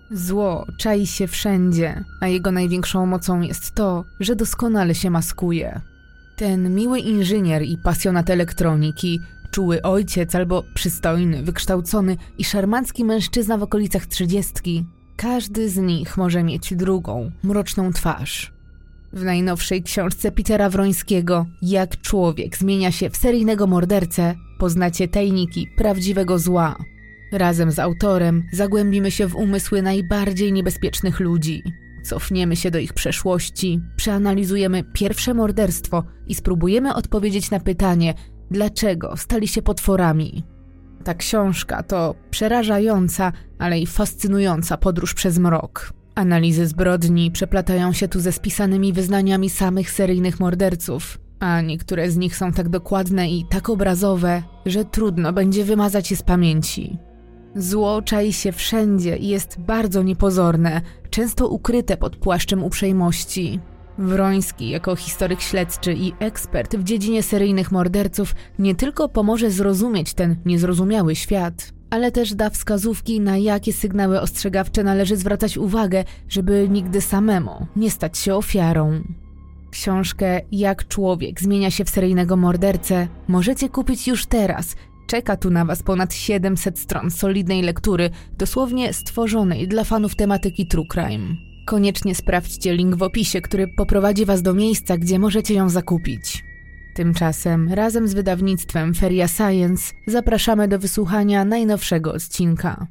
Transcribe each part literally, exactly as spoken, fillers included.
Zło czai się wszędzie, a jego największą mocą jest to, że doskonale się maskuje. Ten miły inżynier i pasjonat elektroniki, czuły ojciec albo przystojny, wykształcony i szarmancki mężczyzna w okolicach trzydziestki, każdy z nich może mieć drugą, mroczną twarz. W najnowszej książce Petera Wrońskiego Jak człowiek zmienia się w seryjnego mordercę poznacie tajniki prawdziwego zła. Razem z autorem zagłębimy się w umysły najbardziej niebezpiecznych ludzi. Cofniemy się do ich przeszłości, przeanalizujemy pierwsze morderstwo i spróbujemy odpowiedzieć na pytanie, dlaczego stali się potworami. Ta książka to przerażająca, ale i fascynująca podróż przez mrok. Analizy zbrodni przeplatają się tu ze spisanymi wyznaniami samych seryjnych morderców, a niektóre z nich są tak dokładne i tak obrazowe, że trudno będzie wymazać je z pamięci. Zło czai się wszędzie i jest bardzo niepozorne, często ukryte pod płaszczem uprzejmości. Wroński, jako historyk śledczy i ekspert w dziedzinie seryjnych morderców, nie tylko pomoże zrozumieć ten niezrozumiały świat, ale też da wskazówki, na jakie sygnały ostrzegawcze należy zwracać uwagę, żeby nigdy samemu nie stać się ofiarą. Książkę Jak człowiek zmienia się w seryjnego mordercę możecie kupić już teraz. Czeka tu na Was ponad siedemset stron solidnej lektury, dosłownie stworzonej dla fanów tematyki True Crime. Koniecznie sprawdźcie link w opisie, który poprowadzi Was do miejsca, gdzie możecie ją zakupić. Tymczasem razem z wydawnictwem Feria Science zapraszamy do wysłuchania najnowszego odcinka.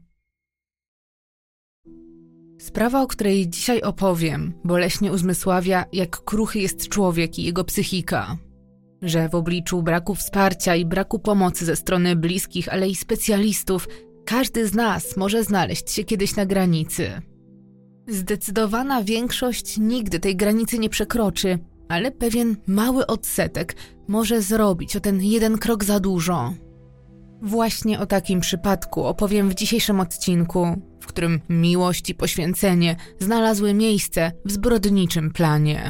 Sprawa, o której dzisiaj opowiem, boleśnie uzmysławia, jak kruchy jest człowiek i jego psychika. Że w obliczu braku wsparcia i braku pomocy ze strony bliskich, ale i specjalistów, każdy z nas może znaleźć się kiedyś na granicy. Zdecydowana większość nigdy tej granicy nie przekroczy, ale pewien mały odsetek może zrobić o ten jeden krok za dużo. Właśnie o takim przypadku opowiem w dzisiejszym odcinku, w którym miłość i poświęcenie znalazły miejsce w zbrodniczym planie.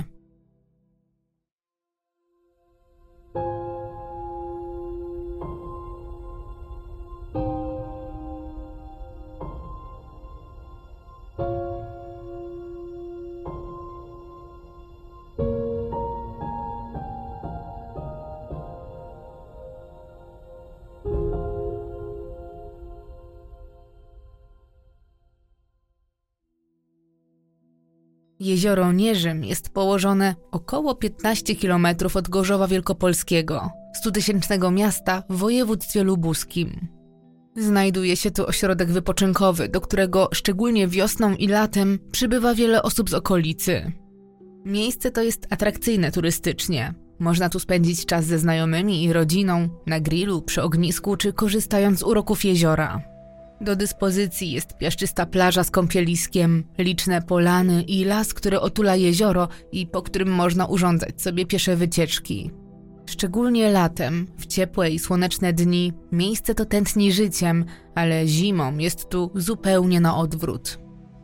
Jezioro Nierzym jest położone około piętnaście kilometrów od Gorzowa Wielkopolskiego, stutysięcznego miasta w województwie lubuskim. Znajduje się tu ośrodek wypoczynkowy, do którego szczególnie wiosną i latem przybywa wiele osób z okolicy. Miejsce to jest atrakcyjne turystycznie. Można tu spędzić czas ze znajomymi i rodziną, na grillu, przy ognisku czy korzystając z uroków jeziora. Do dyspozycji jest piaszczysta plaża z kąpieliskiem, liczne polany i las, który otula jezioro i po którym można urządzać sobie piesze wycieczki. Szczególnie latem, w ciepłe i słoneczne dni, miejsce to tętni życiem, ale zimą jest tu zupełnie na odwrót.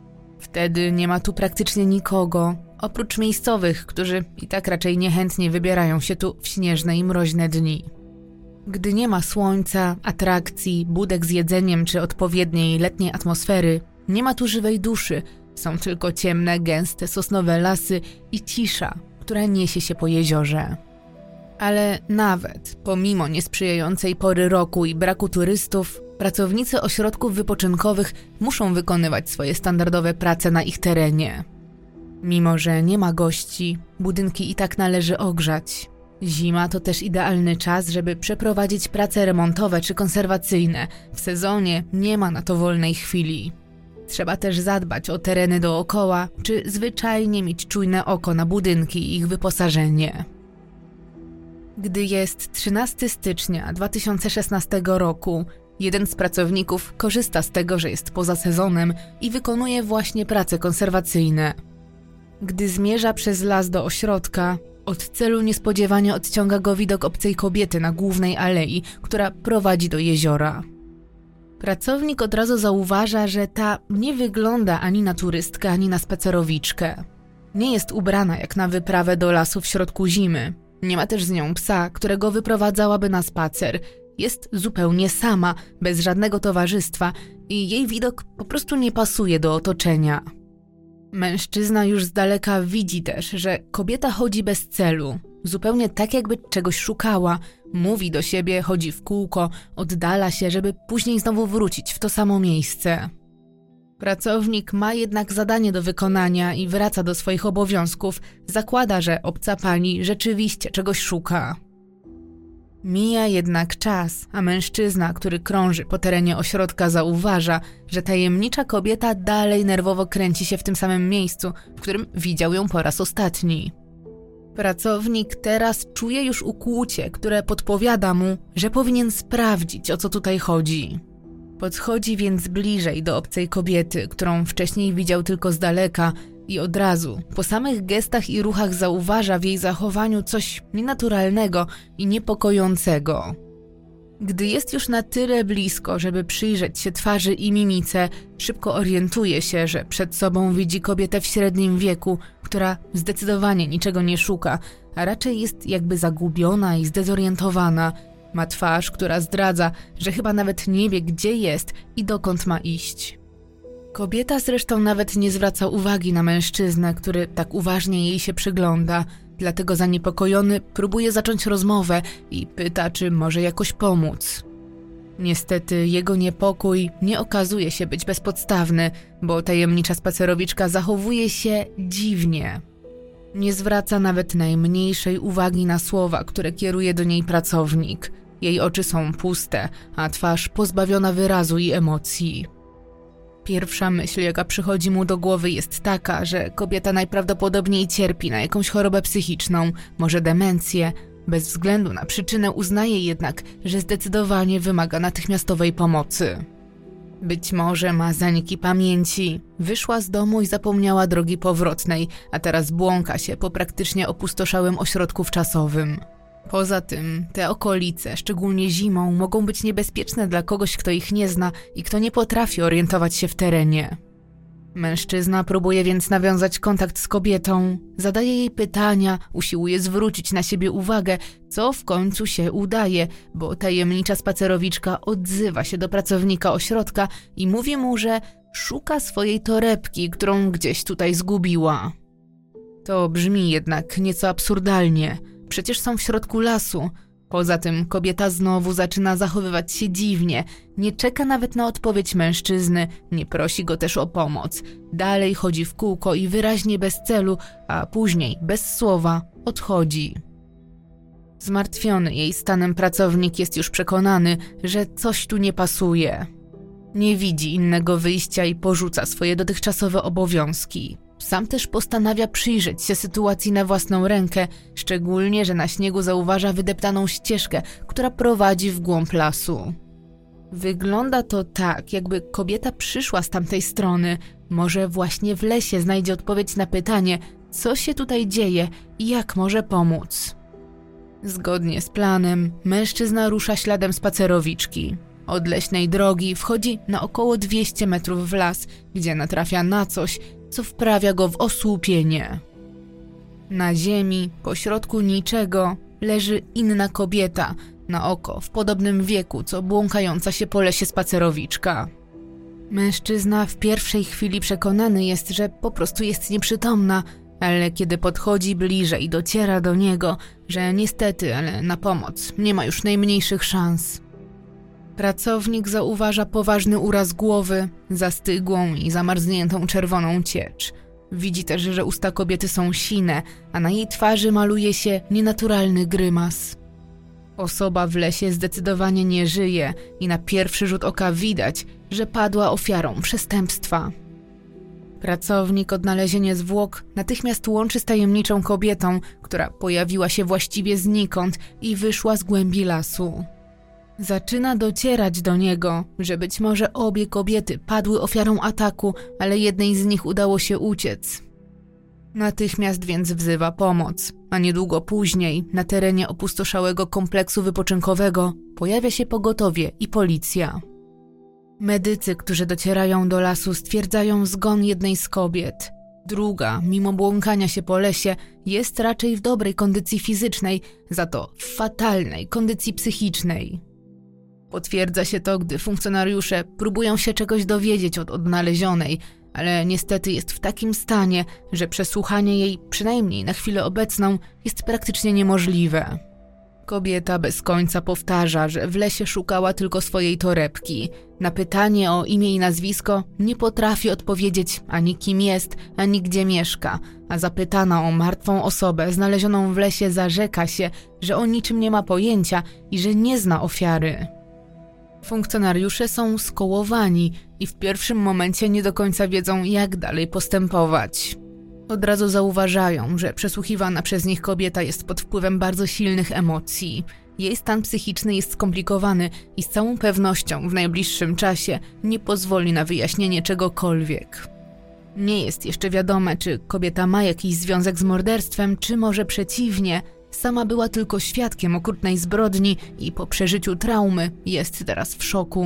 Wtedy nie ma tu praktycznie nikogo, oprócz miejscowych, którzy i tak raczej niechętnie wybierają się tu w śnieżne i mroźne dni. Gdy nie ma słońca, atrakcji, budek z jedzeniem czy odpowiedniej letniej atmosfery, nie ma tu żywej duszy, są tylko ciemne, gęste, sosnowe lasy i cisza, która niesie się po jeziorze. Ale nawet pomimo niesprzyjającej pory roku i braku turystów, pracownicy ośrodków wypoczynkowych muszą wykonywać swoje standardowe prace na ich terenie. Mimo że nie ma gości, budynki i tak należy ogrzać. Zima to też idealny czas, żeby przeprowadzić prace remontowe czy konserwacyjne. W sezonie nie ma na to wolnej chwili. Trzeba też zadbać o tereny dookoła, czy zwyczajnie mieć czujne oko na budynki i ich wyposażenie. Gdy jest trzynastego stycznia dwa tysiące szesnastego roku, jeden z pracowników korzysta z tego, że jest poza sezonem i wykonuje właśnie prace konserwacyjne. Gdy zmierza przez las do ośrodka, od celu niespodziewanie odciąga go widok obcej kobiety na głównej alei, która prowadzi do jeziora. Pracownik od razu zauważa, że ta nie wygląda ani na turystkę, ani na spacerowiczkę. Nie jest ubrana jak na wyprawę do lasu w środku zimy. Nie ma też z nią psa, którego wyprowadzałaby na spacer. Jest zupełnie sama, bez żadnego towarzystwa i jej widok po prostu nie pasuje do otoczenia. Mężczyzna już z daleka widzi też, że kobieta chodzi bez celu, zupełnie tak jakby czegoś szukała. Mówi do siebie, chodzi w kółko, oddala się, żeby później znowu wrócić w to samo miejsce. Pracownik ma jednak zadanie do wykonania i wraca do swoich obowiązków. Zakłada, że obca pani rzeczywiście czegoś szuka. Mija jednak czas, a mężczyzna, który krąży po terenie ośrodka, zauważa, że tajemnicza kobieta dalej nerwowo kręci się w tym samym miejscu, w którym widział ją po raz ostatni. Pracownik teraz czuje już ukłucie, które podpowiada mu, że powinien sprawdzić, o co tutaj chodzi. Podchodzi więc bliżej do obcej kobiety, którą wcześniej widział tylko z daleka i od razu, po samych gestach i ruchach zauważa w jej zachowaniu coś nienaturalnego i niepokojącego. Gdy jest już na tyle blisko, żeby przyjrzeć się twarzy i mimice, szybko orientuje się, że przed sobą widzi kobietę w średnim wieku, która zdecydowanie niczego nie szuka, a raczej jest jakby zagubiona i zdezorientowana. Ma twarz, która zdradza, że chyba nawet nie wie, gdzie jest i dokąd ma iść. Kobieta zresztą nawet nie zwraca uwagi na mężczyznę, który tak uważnie jej się przygląda, dlatego zaniepokojony próbuje zacząć rozmowę i pyta, czy może jakoś pomóc. Niestety jego niepokój nie okazuje się być bezpodstawny, bo tajemnicza spacerowiczka zachowuje się dziwnie. Nie zwraca nawet najmniejszej uwagi na słowa, które kieruje do niej pracownik. Jej oczy są puste, a twarz pozbawiona wyrazu i emocji. Pierwsza myśl, jaka przychodzi mu do głowy, jest taka, że kobieta najprawdopodobniej cierpi na jakąś chorobę psychiczną, może demencję. Bez względu na przyczynę uznaje jednak, że zdecydowanie wymaga natychmiastowej pomocy. Być może ma zaniki pamięci, wyszła z domu i zapomniała drogi powrotnej, a teraz błąka się po praktycznie opustoszałym ośrodku wczasowym. Poza tym te okolice, szczególnie zimą, mogą być niebezpieczne dla kogoś, kto ich nie zna i kto nie potrafi orientować się w terenie. Mężczyzna próbuje więc nawiązać kontakt z kobietą, zadaje jej pytania, usiłuje zwrócić na siebie uwagę, co w końcu się udaje, bo tajemnicza spacerowiczka odzywa się do pracownika ośrodka i mówi mu, że szuka swojej torebki, którą gdzieś tutaj zgubiła. To brzmi jednak nieco absurdalnie. Przecież są w środku lasu. Poza tym kobieta znowu zaczyna zachowywać się dziwnie. Nie czeka nawet na odpowiedź mężczyzny, nie prosi go też o pomoc. Dalej chodzi w kółko i wyraźnie bez celu, a później, bez słowa, odchodzi. Zmartwiony jej stanem pracownik jest już przekonany, że coś tu nie pasuje. Nie widzi innego wyjścia i porzuca swoje dotychczasowe obowiązki. Sam też postanawia przyjrzeć się sytuacji na własną rękę, szczególnie, że na śniegu zauważa wydeptaną ścieżkę, która prowadzi w głąb lasu. Wygląda to tak, jakby kobieta przyszła z tamtej strony. Może właśnie w lesie znajdzie odpowiedź na pytanie, co się tutaj dzieje i jak może pomóc. Zgodnie z planem, mężczyzna rusza śladem spacerowiczki. Od leśnej drogi wchodzi na około dwieście metrów w las, gdzie natrafia na coś, co wprawia go w osłupienie. Na ziemi, pośrodku niczego, leży inna kobieta, na oko w podobnym wieku, co błąkająca się po lesie spacerowiczka. Mężczyzna w pierwszej chwili przekonany jest, że po prostu jest nieprzytomna, ale kiedy podchodzi bliżej, dociera do niego, że niestety, ale na pomoc nie ma już najmniejszych szans. Pracownik zauważa poważny uraz głowy, zastygłą i zamarzniętą czerwoną ciecz. Widzi też, że usta kobiety są sine, a na jej twarzy maluje się nienaturalny grymas. Osoba w lesie zdecydowanie nie żyje i na pierwszy rzut oka widać, że padła ofiarą przestępstwa. Pracownik odnalezienie zwłok natychmiast łączy z tajemniczą kobietą, która pojawiła się właściwie znikąd i wyszła z głębi lasu. Zaczyna docierać do niego, że być może obie kobiety padły ofiarą ataku, ale jednej z nich udało się uciec. Natychmiast więc wzywa pomoc, a niedługo później na terenie opustoszałego kompleksu wypoczynkowego pojawia się pogotowie i policja. Medycy, którzy docierają do lasu, stwierdzają zgon jednej z kobiet. Druga, mimo błąkania się po lesie, jest raczej w dobrej kondycji fizycznej, za to w fatalnej kondycji psychicznej. Potwierdza się to, gdy funkcjonariusze próbują się czegoś dowiedzieć od odnalezionej, ale niestety jest w takim stanie, że przesłuchanie jej, przynajmniej na chwilę obecną, jest praktycznie niemożliwe. Kobieta bez końca powtarza, że w lesie szukała tylko swojej torebki. Na pytanie o imię i nazwisko nie potrafi odpowiedzieć ani kim jest, ani gdzie mieszka, a zapytana o martwą osobę znalezioną w lesie zarzeka się, że o niczym nie ma pojęcia i że nie zna ofiary. Funkcjonariusze są skołowani i w pierwszym momencie nie do końca wiedzą, jak dalej postępować. Od razu zauważają, że przesłuchiwana przez nich kobieta jest pod wpływem bardzo silnych emocji. Jej stan psychiczny jest skomplikowany i z całą pewnością w najbliższym czasie nie pozwoli na wyjaśnienie czegokolwiek. Nie jest jeszcze wiadome, czy kobieta ma jakiś związek z morderstwem, czy może przeciwnie, sama była tylko świadkiem okrutnej zbrodni i po przeżyciu traumy jest teraz w szoku.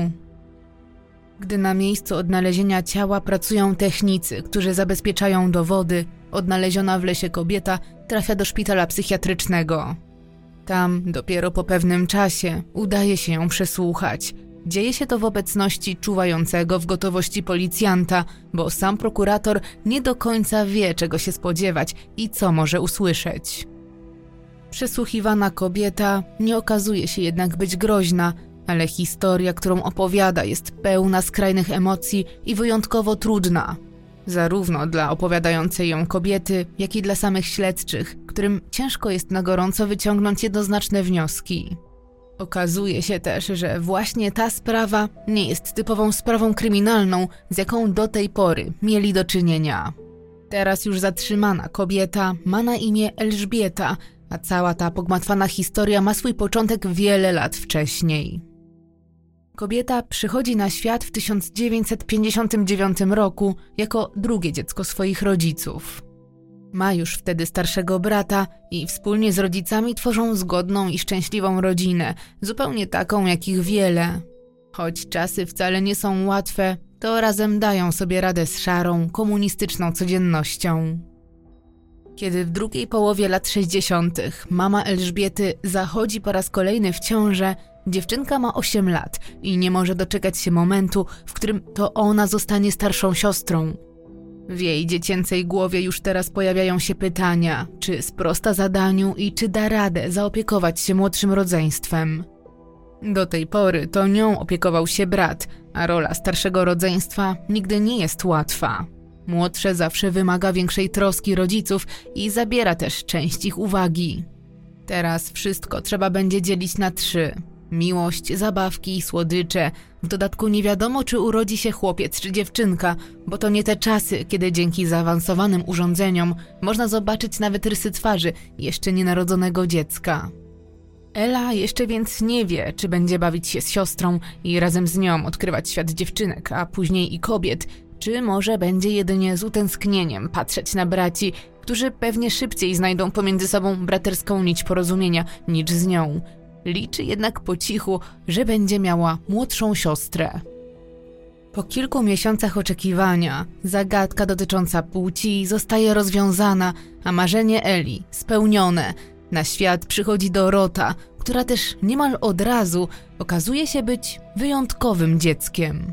Gdy na miejscu odnalezienia ciała pracują technicy, którzy zabezpieczają dowody, odnaleziona w lesie kobieta trafia do szpitala psychiatrycznego. Tam dopiero po pewnym czasie udaje się ją przesłuchać. Dzieje się to w obecności czuwającego w gotowości policjanta, bo sam prokurator nie do końca wie, czego się spodziewać i co może usłyszeć. Przesłuchiwana kobieta nie okazuje się jednak być groźna, ale historia, którą opowiada, jest pełna skrajnych emocji i wyjątkowo trudna. Zarówno dla opowiadającej ją kobiety, jak i dla samych śledczych, którym ciężko jest na gorąco wyciągnąć jednoznaczne wnioski. Okazuje się też, że właśnie ta sprawa nie jest typową sprawą kryminalną, z jaką do tej pory mieli do czynienia. Teraz już zatrzymana kobieta ma na imię Elżbieta, a cała ta pogmatwana historia ma swój początek wiele lat wcześniej. Kobieta przychodzi na świat w tysiąc dziewięćset pięćdziesiątym dziewiątym roku jako drugie dziecko swoich rodziców. Ma już wtedy starszego brata i wspólnie z rodzicami tworzą zgodną i szczęśliwą rodzinę, zupełnie taką jak ich wiele. Choć czasy wcale nie są łatwe, to razem dają sobie radę z szarą, komunistyczną codziennością. Kiedy w drugiej połowie lat sześćdziesiątych mama Elżbiety zachodzi po raz kolejny w ciążę, dziewczynka ma osiem lat i nie może doczekać się momentu, w którym to ona zostanie starszą siostrą. W jej dziecięcej głowie już teraz pojawiają się pytania, czy sprosta zadaniu i czy da radę zaopiekować się młodszym rodzeństwem. Do tej pory to nią opiekował się brat, a rola starszego rodzeństwa nigdy nie jest łatwa. Młodsze zawsze wymaga większej troski rodziców i zabiera też część ich uwagi. Teraz wszystko trzeba będzie dzielić na trzy. Miłość, zabawki i słodycze. W dodatku nie wiadomo, czy urodzi się chłopiec czy dziewczynka, bo to nie te czasy, kiedy dzięki zaawansowanym urządzeniom można zobaczyć nawet rysy twarzy jeszcze nienarodzonego dziecka. Ela jeszcze więc nie wie, czy będzie bawić się z siostrą i razem z nią odkrywać świat dziewczynek, a później i kobiet, czy może będzie jedynie z utęsknieniem patrzeć na braci, którzy pewnie szybciej znajdą pomiędzy sobą braterską nić porozumienia niż z nią. Liczy jednak po cichu, że będzie miała młodszą siostrę. Po kilku miesiącach oczekiwania zagadka dotycząca płci zostaje rozwiązana, a marzenie Eli spełnione. Na świat przychodzi Dorota, która też niemal od razu okazuje się być wyjątkowym dzieckiem.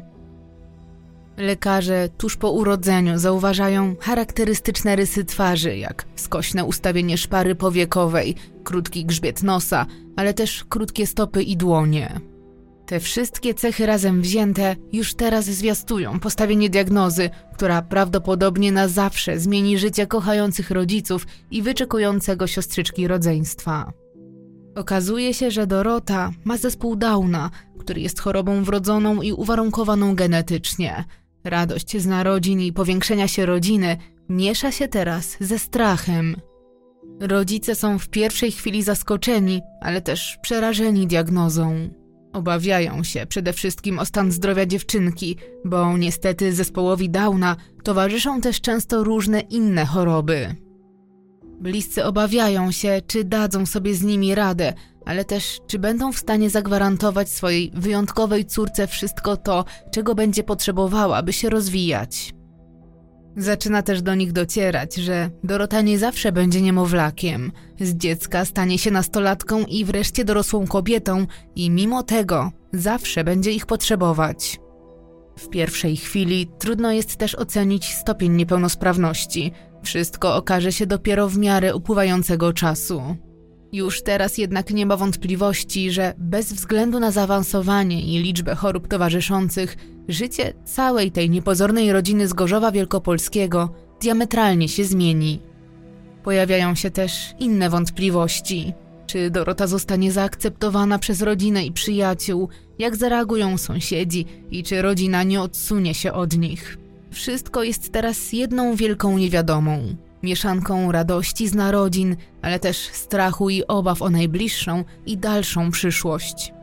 Lekarze tuż po urodzeniu zauważają charakterystyczne rysy twarzy, jak skośne ustawienie szpary powiekowej, krótki grzbiet nosa, ale też krótkie stopy i dłonie. Te wszystkie cechy razem wzięte już teraz zwiastują postawienie diagnozy, która prawdopodobnie na zawsze zmieni życie kochających rodziców i wyczekującego siostrzyczki rodzeństwa. Okazuje się, że Dorota ma zespół Downa, który jest chorobą wrodzoną i uwarunkowaną genetycznie. Radość z narodzin i powiększenia się rodziny miesza się teraz ze strachem. Rodzice są w pierwszej chwili zaskoczeni, ale też przerażeni diagnozą. Obawiają się przede wszystkim o stan zdrowia dziewczynki, bo niestety zespołowi Downa towarzyszą też często różne inne choroby. Bliscy obawiają się, czy dadzą sobie z nimi radę, ale też czy będą w stanie zagwarantować swojej wyjątkowej córce wszystko to, czego będzie potrzebowała, by się rozwijać. Zaczyna też do nich docierać, że Dorota nie zawsze będzie niemowlakiem. Z dziecka stanie się nastolatką i wreszcie dorosłą kobietą i mimo tego zawsze będzie ich potrzebować. W pierwszej chwili trudno jest też ocenić stopień niepełnosprawności. Wszystko okaże się dopiero w miarę upływającego czasu. Już teraz jednak nie ma wątpliwości, że bez względu na zaawansowanie i liczbę chorób towarzyszących, życie całej tej niepozornej rodziny z Gorzowa Wielkopolskiego diametralnie się zmieni. Pojawiają się też inne wątpliwości. Czy Dorota zostanie zaakceptowana przez rodzinę i przyjaciół, jak zareagują sąsiedzi i czy rodzina nie odsunie się od nich. Wszystko jest teraz jedną wielką niewiadomą. Mieszanką radości z narodzin, ale też strachu i obaw o najbliższą i dalszą przyszłość.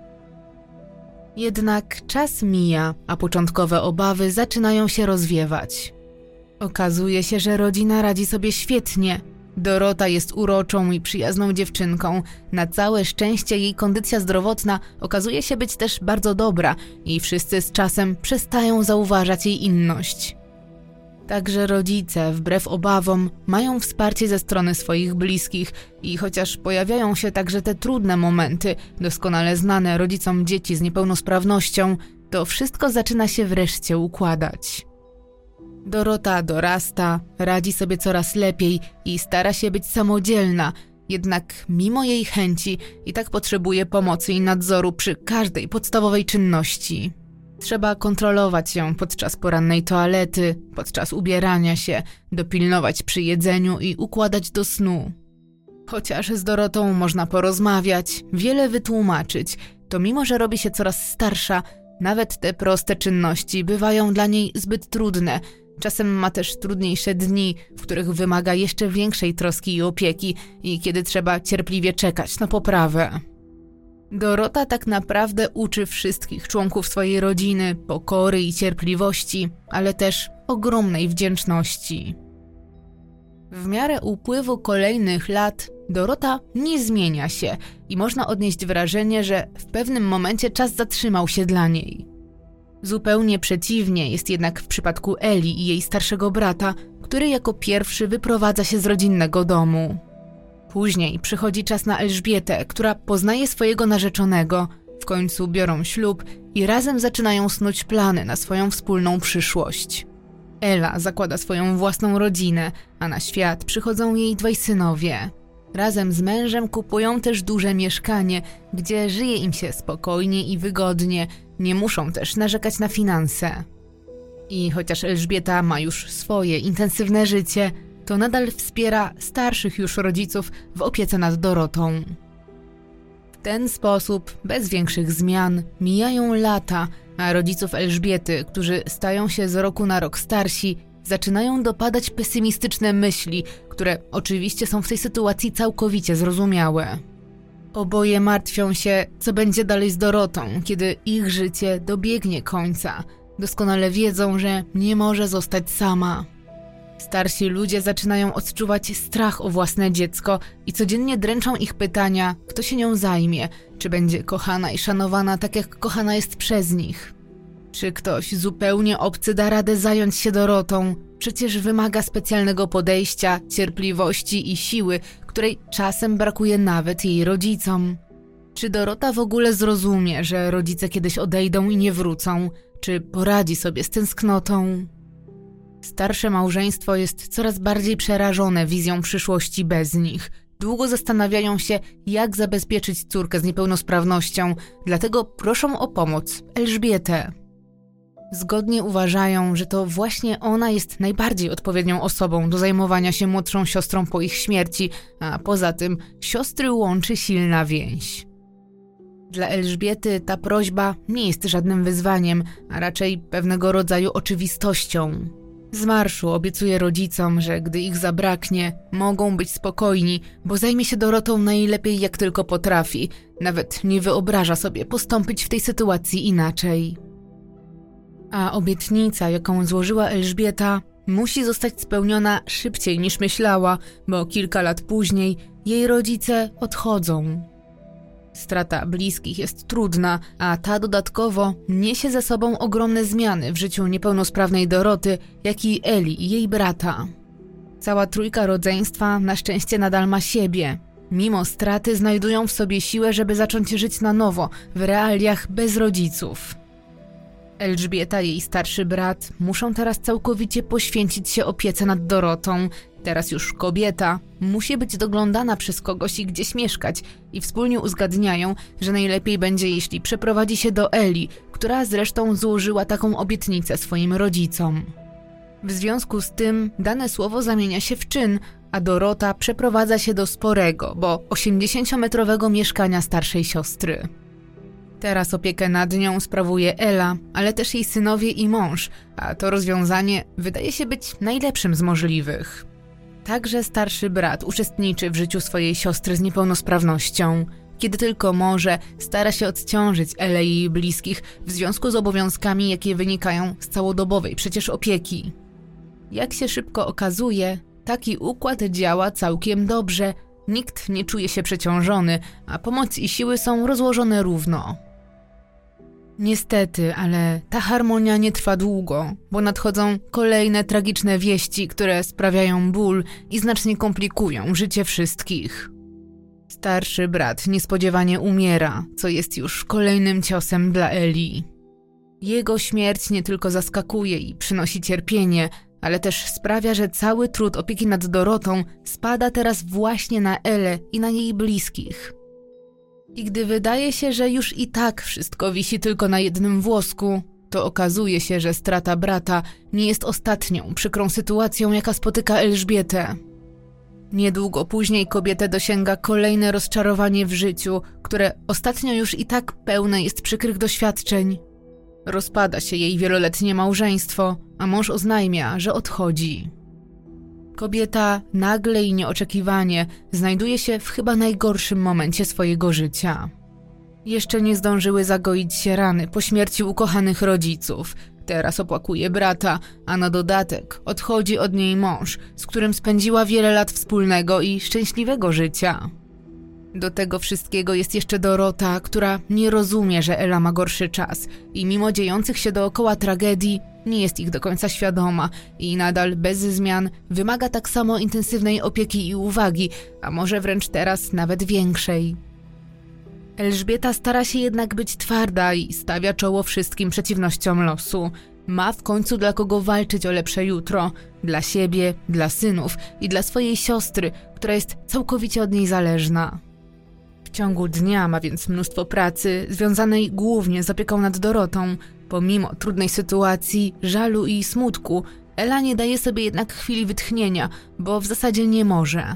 Jednak czas mija, a początkowe obawy zaczynają się rozwiewać. Okazuje się, że rodzina radzi sobie świetnie. Dorota jest uroczą i przyjazną dziewczynką. Na całe szczęście jej kondycja zdrowotna okazuje się być też bardzo dobra i wszyscy z czasem przestają zauważać jej inność. Także rodzice, wbrew obawom, mają wsparcie ze strony swoich bliskich i chociaż pojawiają się także te trudne momenty, doskonale znane rodzicom dzieci z niepełnosprawnością, to wszystko zaczyna się wreszcie układać. Dorota dorasta, radzi sobie coraz lepiej i stara się być samodzielna, jednak mimo jej chęci i tak potrzebuje pomocy i nadzoru przy każdej podstawowej czynności. Trzeba kontrolować ją podczas porannej toalety, podczas ubierania się, dopilnować przy jedzeniu i układać do snu. Chociaż z Dorotą można porozmawiać, wiele wytłumaczyć, to mimo że robi się coraz starsza, nawet te proste czynności bywają dla niej zbyt trudne. Czasem ma też trudniejsze dni, w których wymaga jeszcze większej troski i opieki i kiedy trzeba cierpliwie czekać na poprawę. Dorota tak naprawdę uczy wszystkich członków swojej rodziny pokory i cierpliwości, ale też ogromnej wdzięczności. W miarę upływu kolejnych lat Dorota nie zmienia się i można odnieść wrażenie, że w pewnym momencie czas zatrzymał się dla niej. Zupełnie przeciwnie jest jednak w przypadku Eli i jej starszego brata, który jako pierwszy wyprowadza się z rodzinnego domu. Później przychodzi czas na Elżbietę, która poznaje swojego narzeczonego, w końcu biorą ślub i razem zaczynają snuć plany na swoją wspólną przyszłość. Ela zakłada swoją własną rodzinę, a na świat przychodzą jej dwaj synowie. Razem z mężem kupują też duże mieszkanie, gdzie żyje im się spokojnie i wygodnie, nie muszą też narzekać na finanse. I chociaż Elżbieta ma już swoje intensywne życie, to nadal wspiera starszych już rodziców w opiece nad Dorotą. W ten sposób, bez większych zmian, mijają lata, a rodziców Elżbiety, którzy stają się z roku na rok starsi, zaczynają dopadać pesymistyczne myśli, które oczywiście są w tej sytuacji całkowicie zrozumiałe. Oboje martwią się, co będzie dalej z Dorotą, kiedy ich życie dobiegnie końca. Doskonale wiedzą, że nie może zostać sama. Starsi ludzie zaczynają odczuwać strach o własne dziecko i codziennie dręczą ich pytania, kto się nią zajmie, czy będzie kochana i szanowana tak jak kochana jest przez nich. Czy ktoś zupełnie obcy da radę zająć się Dorotą? Przecież wymaga specjalnego podejścia, cierpliwości i siły, której czasem brakuje nawet jej rodzicom. Czy Dorota w ogóle zrozumie, że rodzice kiedyś odejdą i nie wrócą? Czy poradzi sobie z tęsknotą? Starsze małżeństwo jest coraz bardziej przerażone wizją przyszłości bez nich. Długo zastanawiają się, jak zabezpieczyć córkę z niepełnosprawnością, dlatego proszą o pomoc Elżbietę. Zgodnie uważają, że to właśnie ona jest najbardziej odpowiednią osobą do zajmowania się młodszą siostrą po ich śmierci, a poza tym siostry łączy silna więź. Dla Elżbiety ta prośba nie jest żadnym wyzwaniem, a raczej pewnego rodzaju oczywistością. Z marszu obiecuje rodzicom, że gdy ich zabraknie, mogą być spokojni, bo zajmie się Dorotą najlepiej jak tylko potrafi. Nawet nie wyobraża sobie postąpić w tej sytuacji inaczej. A obietnica, jaką złożyła Elżbieta, musi zostać spełniona szybciej niż myślała, bo kilka lat później jej rodzice odchodzą. Strata bliskich jest trudna, a ta dodatkowo niesie ze sobą ogromne zmiany w życiu niepełnosprawnej Doroty, jak i Eli i jej brata. Cała trójka rodzeństwa na szczęście nadal ma siebie. Mimo straty znajdują w sobie siłę, żeby zacząć żyć na nowo, w realiach bez rodziców. Elżbieta i jej starszy brat muszą teraz całkowicie poświęcić się opiece nad Dorotą. Teraz już kobieta musi być doglądana przez kogoś i gdzieś mieszkać i wspólnie uzgadniają, że najlepiej będzie, jeśli przeprowadzi się do Eli, która zresztą złożyła taką obietnicę swoim rodzicom. W związku z tym dane słowo zamienia się w czyn, a Dorota przeprowadza się do sporego, bo osiemdziesięciometrowego mieszkania starszej siostry. Teraz opiekę nad nią sprawuje Ela, ale też jej synowie i mąż, a to rozwiązanie wydaje się być najlepszym z możliwych. Także starszy brat uczestniczy w życiu swojej siostry z niepełnosprawnością. Kiedy tylko może, stara się odciążyć Elę i jej bliskich w związku z obowiązkami, jakie wynikają z całodobowej przecież opieki. Jak się szybko okazuje, taki układ działa całkiem dobrze. Nikt nie czuje się przeciążony, a pomoc i siły są rozłożone równo. Niestety, ale ta harmonia nie trwa długo, bo nadchodzą kolejne tragiczne wieści, które sprawiają ból i znacznie komplikują życie wszystkich. Starszy brat niespodziewanie umiera, co jest już kolejnym ciosem dla Eli. Jego śmierć nie tylko zaskakuje i przynosi cierpienie, ale też sprawia, że cały trud opieki nad Dorotą spada teraz właśnie na Elę i na jej bliskich. I gdy wydaje się, że już i tak wszystko wisi tylko na jednym włosku, to okazuje się, że strata brata nie jest ostatnią przykrą sytuacją, jaka spotyka Elżbietę. Niedługo później kobietę dosięga kolejne rozczarowanie w życiu, które ostatnio już i tak pełne jest przykrych doświadczeń. Rozpada się jej wieloletnie małżeństwo, a mąż oznajmia, że odchodzi. Kobieta nagle i nieoczekiwanie znajduje się w chyba najgorszym momencie swojego życia. Jeszcze nie zdążyły zagoić się rany po śmierci ukochanych rodziców. Teraz opłakuje brata, a na dodatek odchodzi od niej mąż, z którym spędziła wiele lat wspólnego i szczęśliwego życia. Do tego wszystkiego jest jeszcze Dorota, która nie rozumie, że Ela ma gorszy czas i mimo dziejących się dookoła tragedii nie jest ich do końca świadoma i nadal bez zmian wymaga tak samo intensywnej opieki i uwagi, a może wręcz teraz nawet większej. Elżbieta stara się jednak być twarda i stawia czoło wszystkim przeciwnościom losu. Ma w końcu dla kogo walczyć o lepsze jutro. Dla siebie, dla synów i dla swojej siostry, która jest całkowicie od niej zależna. W ciągu dnia ma więc mnóstwo pracy, związanej głównie z opieką nad Dorotą. Pomimo trudnej sytuacji, żalu i smutku, Ela nie daje sobie jednak chwili wytchnienia, bo w zasadzie nie może.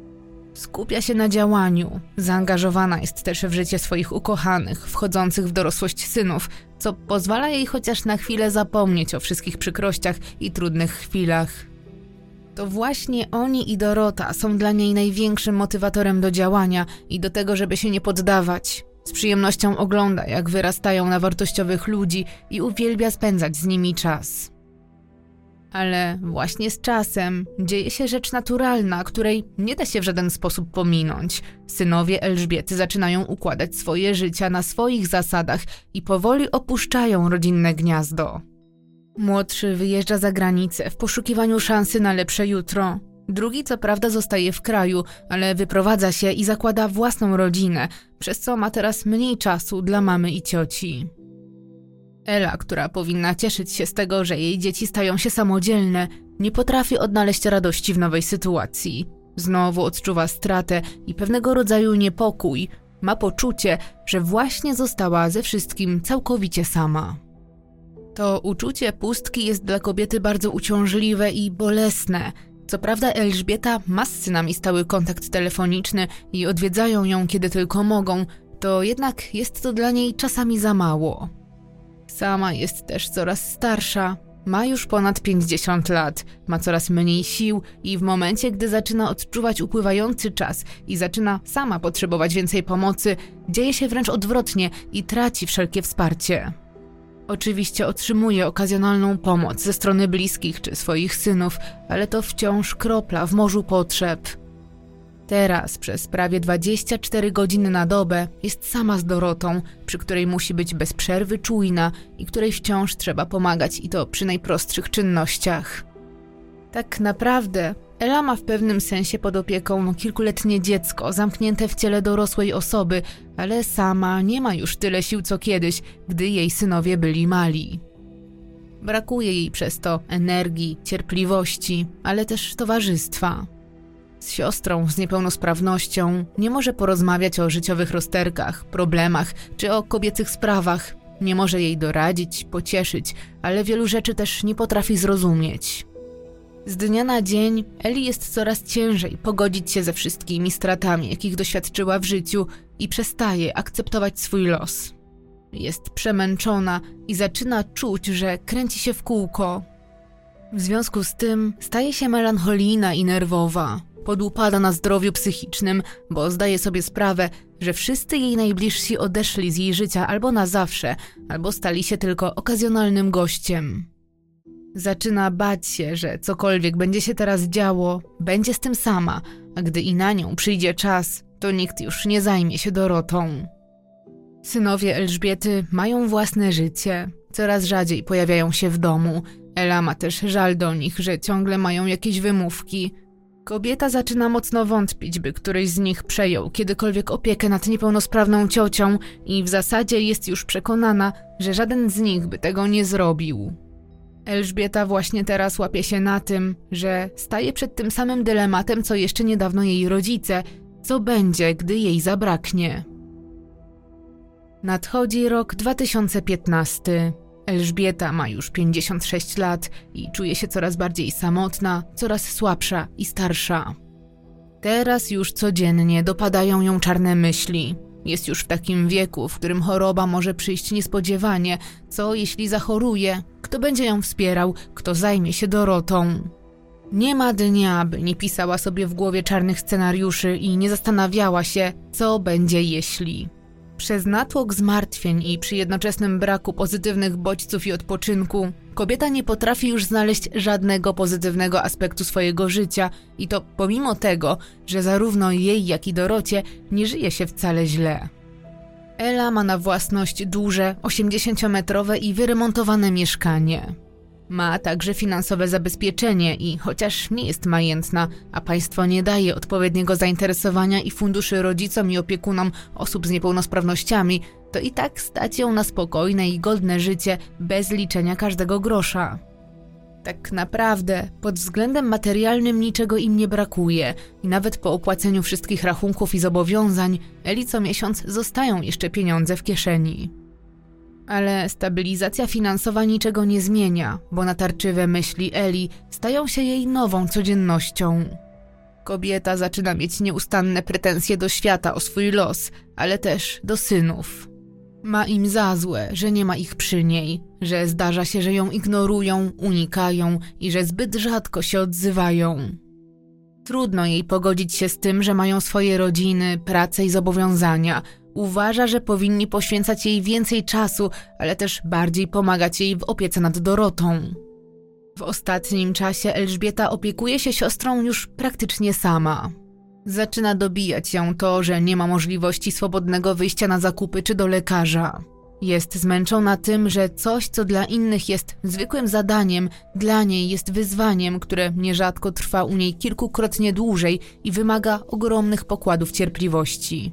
Skupia się na działaniu, zaangażowana jest też w życie swoich ukochanych, wchodzących w dorosłość synów, co pozwala jej chociaż na chwilę zapomnieć o wszystkich przykrościach i trudnych chwilach. To właśnie oni i Dorota są dla niej największym motywatorem do działania i do tego, żeby się nie poddawać. Z przyjemnością ogląda, jak wyrastają na wartościowych ludzi i uwielbia spędzać z nimi czas. Ale właśnie z czasem dzieje się rzecz naturalna, której nie da się w żaden sposób pominąć. Synowie Elżbiety zaczynają układać swoje życia na swoich zasadach i powoli opuszczają rodzinne gniazdo. Młodszy wyjeżdża za granicę w poszukiwaniu szansy na lepsze jutro. Drugi co prawda zostaje w kraju, ale wyprowadza się i zakłada własną rodzinę, przez co ma teraz mniej czasu dla mamy i cioci. Ela, która powinna cieszyć się z tego, że jej dzieci stają się samodzielne, nie potrafi odnaleźć radości w nowej sytuacji. Znowu odczuwa stratę i pewnego rodzaju niepokój. Ma poczucie, że właśnie została ze wszystkim całkowicie sama. To uczucie pustki jest dla kobiety bardzo uciążliwe i bolesne. Co prawda Elżbieta ma z synami stały kontakt telefoniczny i odwiedzają ją kiedy tylko mogą, to jednak jest to dla niej czasami za mało. Sama jest też coraz starsza, ma już ponad pięćdziesiąt lat, ma coraz mniej sił i w momencie, gdy zaczyna odczuwać upływający czas i zaczyna sama potrzebować więcej pomocy, dzieje się wręcz odwrotnie i traci wszelkie wsparcie. Oczywiście otrzymuje okazjonalną pomoc ze strony bliskich czy swoich synów, ale to wciąż kropla w morzu potrzeb. Teraz przez prawie dwadzieścia cztery godziny na dobę jest sama z Dorotą, przy której musi być bez przerwy czujna i której wciąż trzeba pomagać i to przy najprostszych czynnościach. Tak naprawdę Ela ma w pewnym sensie pod opieką kilkuletnie dziecko zamknięte w ciele dorosłej osoby, ale sama nie ma już tyle sił co kiedyś, gdy jej synowie byli mali. Brakuje jej przez to energii, cierpliwości, ale też towarzystwa. Z siostrą z niepełnosprawnością nie może porozmawiać o życiowych rozterkach, problemach czy o kobiecych sprawach. Nie może jej doradzić, pocieszyć, ale wielu rzeczy też nie potrafi zrozumieć. Z dnia na dzień Eli jest coraz ciężej pogodzić się ze wszystkimi stratami, jakich doświadczyła w życiu i przestaje akceptować swój los. Jest przemęczona i zaczyna czuć, że kręci się w kółko. W związku z tym staje się melancholijna i nerwowa. Podupada na zdrowiu psychicznym, bo zdaje sobie sprawę, że wszyscy jej najbliżsi odeszli z jej życia albo na zawsze, albo stali się tylko okazjonalnym gościem. Zaczyna bać się, że cokolwiek będzie się teraz działo, będzie z tym sama, a gdy i na nią przyjdzie czas, to nikt już nie zajmie się Dorotą. Synowie Elżbiety mają własne życie, coraz rzadziej pojawiają się w domu. Ela ma też żal do nich, że ciągle mają jakieś wymówki. Kobieta zaczyna mocno wątpić, by któryś z nich przejął kiedykolwiek opiekę nad niepełnosprawną ciocią i w zasadzie jest już przekonana, że żaden z nich by tego nie zrobił. Elżbieta właśnie teraz łapie się na tym, że staje przed tym samym dylematem, co jeszcze niedawno jej rodzice, co będzie, gdy jej zabraknie. Nadchodzi rok dwa tysiące piętnasty. Elżbieta ma już pięćdziesiąt sześć lat i czuje się coraz bardziej samotna, coraz słabsza i starsza. Teraz już codziennie dopadają ją czarne myśli. Jest już w takim wieku, w którym choroba może przyjść niespodziewanie. Co jeśli zachoruje? Kto będzie ją wspierał? Kto zajmie się Dorotą? Nie ma dnia, by nie pisała sobie w głowie czarnych scenariuszy i nie zastanawiała się, co będzie jeśli. Przez natłok zmartwień i przy jednoczesnym braku pozytywnych bodźców i odpoczynku, kobieta nie potrafi już znaleźć żadnego pozytywnego aspektu swojego życia i to pomimo tego, że zarówno jej, jak i Dorocie nie żyje się wcale źle. Ela ma na własność duże, osiemdziesięciometrowe i wyremontowane mieszkanie. Ma także finansowe zabezpieczenie i chociaż nie jest majętna, a państwo nie daje odpowiedniego zainteresowania i funduszy rodzicom i opiekunom osób z niepełnosprawnościami, to i tak stać ją na spokojne i godne życie bez liczenia każdego grosza. Tak naprawdę pod względem materialnym niczego im nie brakuje i nawet po opłaceniu wszystkich rachunków i zobowiązań Eli co miesiąc zostają jeszcze pieniądze w kieszeni. Ale stabilizacja finansowa niczego nie zmienia, bo natarczywe myśli Eli stają się jej nową codziennością. Kobieta zaczyna mieć nieustanne pretensje do świata o swój los, ale też do synów. Ma im za złe, że nie ma ich przy niej, że zdarza się, że ją ignorują, unikają i że zbyt rzadko się odzywają. Trudno jej pogodzić się z tym, że mają swoje rodziny, pracę i zobowiązania. Uważa, że powinni poświęcać jej więcej czasu, ale też bardziej pomagać jej w opiece nad Dorotą. W ostatnim czasie Elżbieta opiekuje się siostrą już praktycznie sama. Zaczyna dobijać ją to, że nie ma możliwości swobodnego wyjścia na zakupy czy do lekarza. Jest zmęczona tym, że coś, co dla innych jest zwykłym zadaniem, dla niej jest wyzwaniem, które nierzadko trwa u niej kilkukrotnie dłużej i wymaga ogromnych pokładów cierpliwości.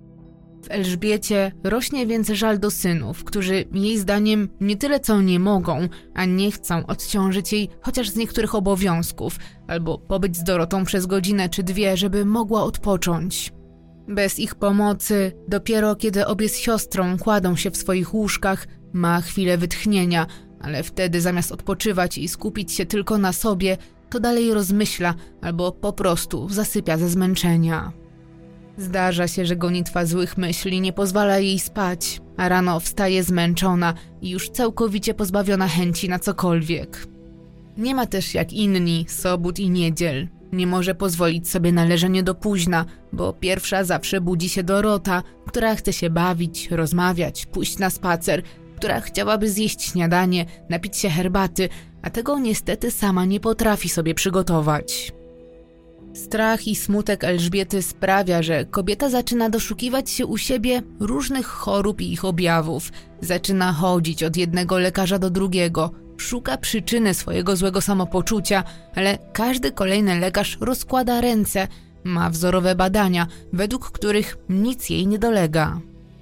W Elżbiecie rośnie więc żal do synów, którzy jej zdaniem nie tyle co nie mogą, a nie chcą odciążyć jej chociaż z niektórych obowiązków, albo pobyć z Dorotą przez godzinę czy dwie, żeby mogła odpocząć. Bez ich pomocy, dopiero kiedy obie z siostrą kładą się w swoich łóżkach, ma chwilę wytchnienia, ale wtedy zamiast odpoczywać i skupić się tylko na sobie, to dalej rozmyśla albo po prostu zasypia ze zmęczenia. Zdarza się, że gonitwa złych myśli nie pozwala jej spać, a rano wstaje zmęczona i już całkowicie pozbawiona chęci na cokolwiek. Nie ma też jak inni sobót i niedziel. Nie może pozwolić sobie na leżenie do późna, bo pierwsza zawsze budzi się Dorota, która chce się bawić, rozmawiać, pójść na spacer, która chciałaby zjeść śniadanie, napić się herbaty, a tego niestety sama nie potrafi sobie przygotować. Strach i smutek Elżbiety sprawia, że kobieta zaczyna doszukiwać się u siebie różnych chorób i ich objawów. Zaczyna chodzić od jednego lekarza do drugiego, szuka przyczyny swojego złego samopoczucia, ale każdy kolejny lekarz rozkłada ręce, ma wzorowe badania, według których nic jej nie dolega.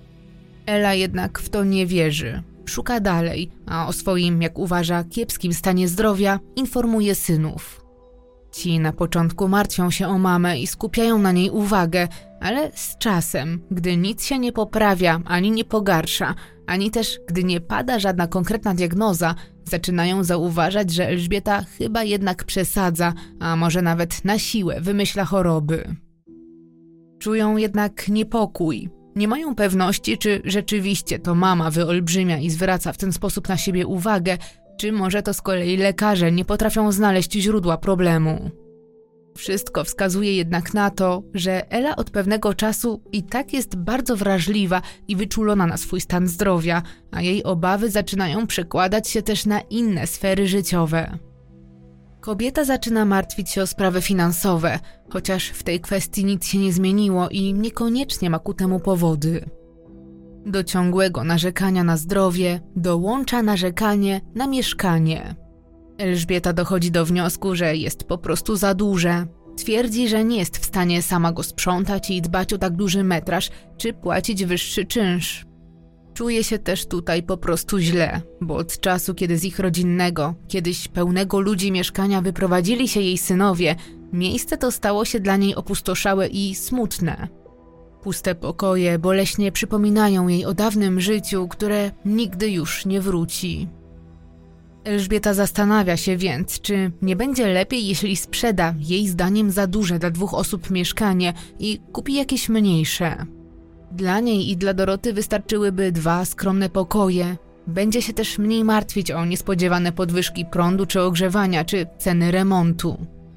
Ela jednak w to nie wierzy. Szuka dalej, a o swoim, jak uważa, kiepskim stanie zdrowia informuje synów. Ci na początku martwią się o mamę i skupiają na niej uwagę, ale z czasem, gdy nic się nie poprawia, ani nie pogarsza, ani też gdy nie pada żadna konkretna diagnoza, zaczynają zauważać, że Elżbieta chyba jednak przesadza, a może nawet na siłę wymyśla choroby. Czują jednak niepokój. Nie mają pewności, czy rzeczywiście to mama wyolbrzymia i zwraca w ten sposób na siebie uwagę, czy może to z kolei lekarze nie potrafią znaleźć źródła problemu. Wszystko wskazuje jednak na to, że Ela od pewnego czasu i tak jest bardzo wrażliwa i wyczulona na swój stan zdrowia, a jej obawy zaczynają przekładać się też na inne sfery życiowe. Kobieta zaczyna martwić się o sprawy finansowe, chociaż w tej kwestii nic się nie zmieniło i niekoniecznie ma ku temu powody. Do ciągłego narzekania na zdrowie dołącza narzekanie na mieszkanie. Elżbieta dochodzi do wniosku, że jest po prostu za duże. Twierdzi, że nie jest w stanie sama go sprzątać i dbać o tak duży metraż, czy płacić wyższy czynsz. Czuje się też tutaj po prostu źle, bo od czasu, kiedy z ich rodzinnego, kiedyś pełnego ludzi mieszkania wyprowadzili się jej synowie, miejsce to stało się dla niej opustoszałe i smutne. Puste pokoje boleśnie przypominają jej o dawnym życiu, które nigdy już nie wróci. Elżbieta zastanawia się więc, czy nie będzie lepiej, jeśli sprzeda jej zdaniem za duże dla dwóch osób mieszkanie i kupi jakieś mniejsze. Dla niej i dla Doroty wystarczyłyby dwa skromne pokoje. Będzie się też mniej martwić o niespodziewane podwyżki prądu czy ogrzewania, czy ceny remontu.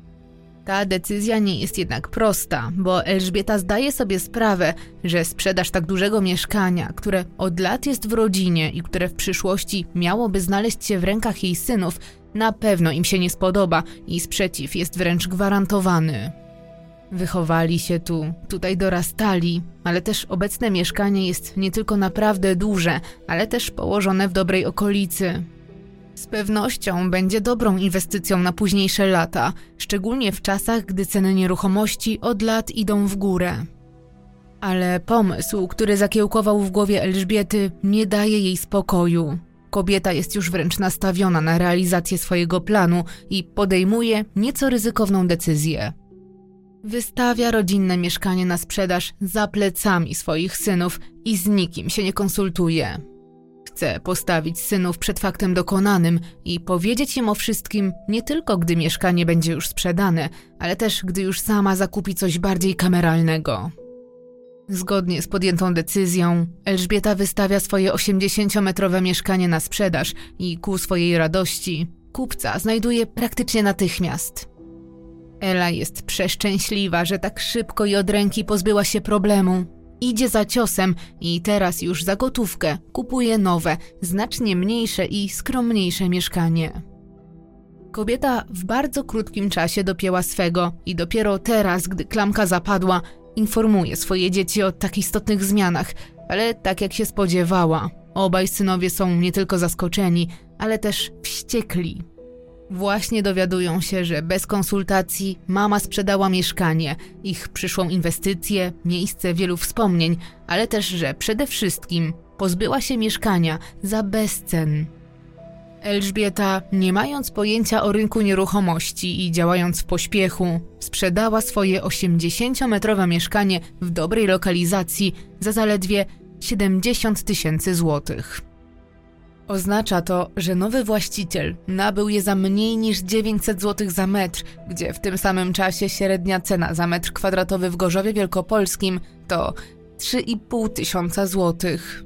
Ta decyzja nie jest jednak prosta, bo Elżbieta zdaje sobie sprawę, że sprzedaż tak dużego mieszkania, które od lat jest w rodzinie i które w przyszłości miałoby znaleźć się w rękach jej synów, na pewno im się nie spodoba i sprzeciw jest wręcz gwarantowany. Wychowali się tu, tutaj dorastali, ale też obecne mieszkanie jest nie tylko naprawdę duże, ale też położone w dobrej okolicy. Z pewnością będzie dobrą inwestycją na późniejsze lata, szczególnie w czasach, gdy ceny nieruchomości od lat idą w górę. Ale pomysł, który zakiełkował w głowie Elżbiety, nie daje jej spokoju. Kobieta jest już wręcz nastawiona na realizację swojego planu i podejmuje nieco ryzykowną decyzję. Wystawia rodzinne mieszkanie na sprzedaż za plecami swoich synów i z nikim się nie konsultuje. Chce postawić synów przed faktem dokonanym i powiedzieć im o wszystkim nie tylko gdy mieszkanie będzie już sprzedane, ale też gdy już sama zakupi coś bardziej kameralnego. Zgodnie z podjętą decyzją, Elżbieta wystawia swoje osiemdziesięciometrowe mieszkanie na sprzedaż i ku swojej radości kupca znajduje praktycznie natychmiast. Ela jest przeszczęśliwa, że tak szybko i od ręki pozbyła się problemu. Idzie za ciosem i teraz już za gotówkę kupuje nowe, znacznie mniejsze i skromniejsze mieszkanie. Kobieta w bardzo krótkim czasie dopięła swego i dopiero teraz, gdy klamka zapadła, informuje swoje dzieci o tak istotnych zmianach, ale tak jak się spodziewała, obaj synowie są nie tylko zaskoczeni, ale też wściekli. Właśnie dowiadują się, że bez konsultacji mama sprzedała mieszkanie, ich przyszłą inwestycję, miejsce wielu wspomnień, ale też, że przede wszystkim pozbyła się mieszkania za bezcen. Elżbieta, nie mając pojęcia o rynku nieruchomości i działając w pośpiechu, sprzedała swoje osiemdziesięciometrowe mieszkanie w dobrej lokalizacji za zaledwie siedemdziesiąt tysięcy złotych. Oznacza to, że nowy właściciel nabył je za mniej niż dziewięćset złotych za metr, gdzie w tym samym czasie średnia cena za metr kwadratowy w Gorzowie Wielkopolskim to trzy i pół tysiąca złotych.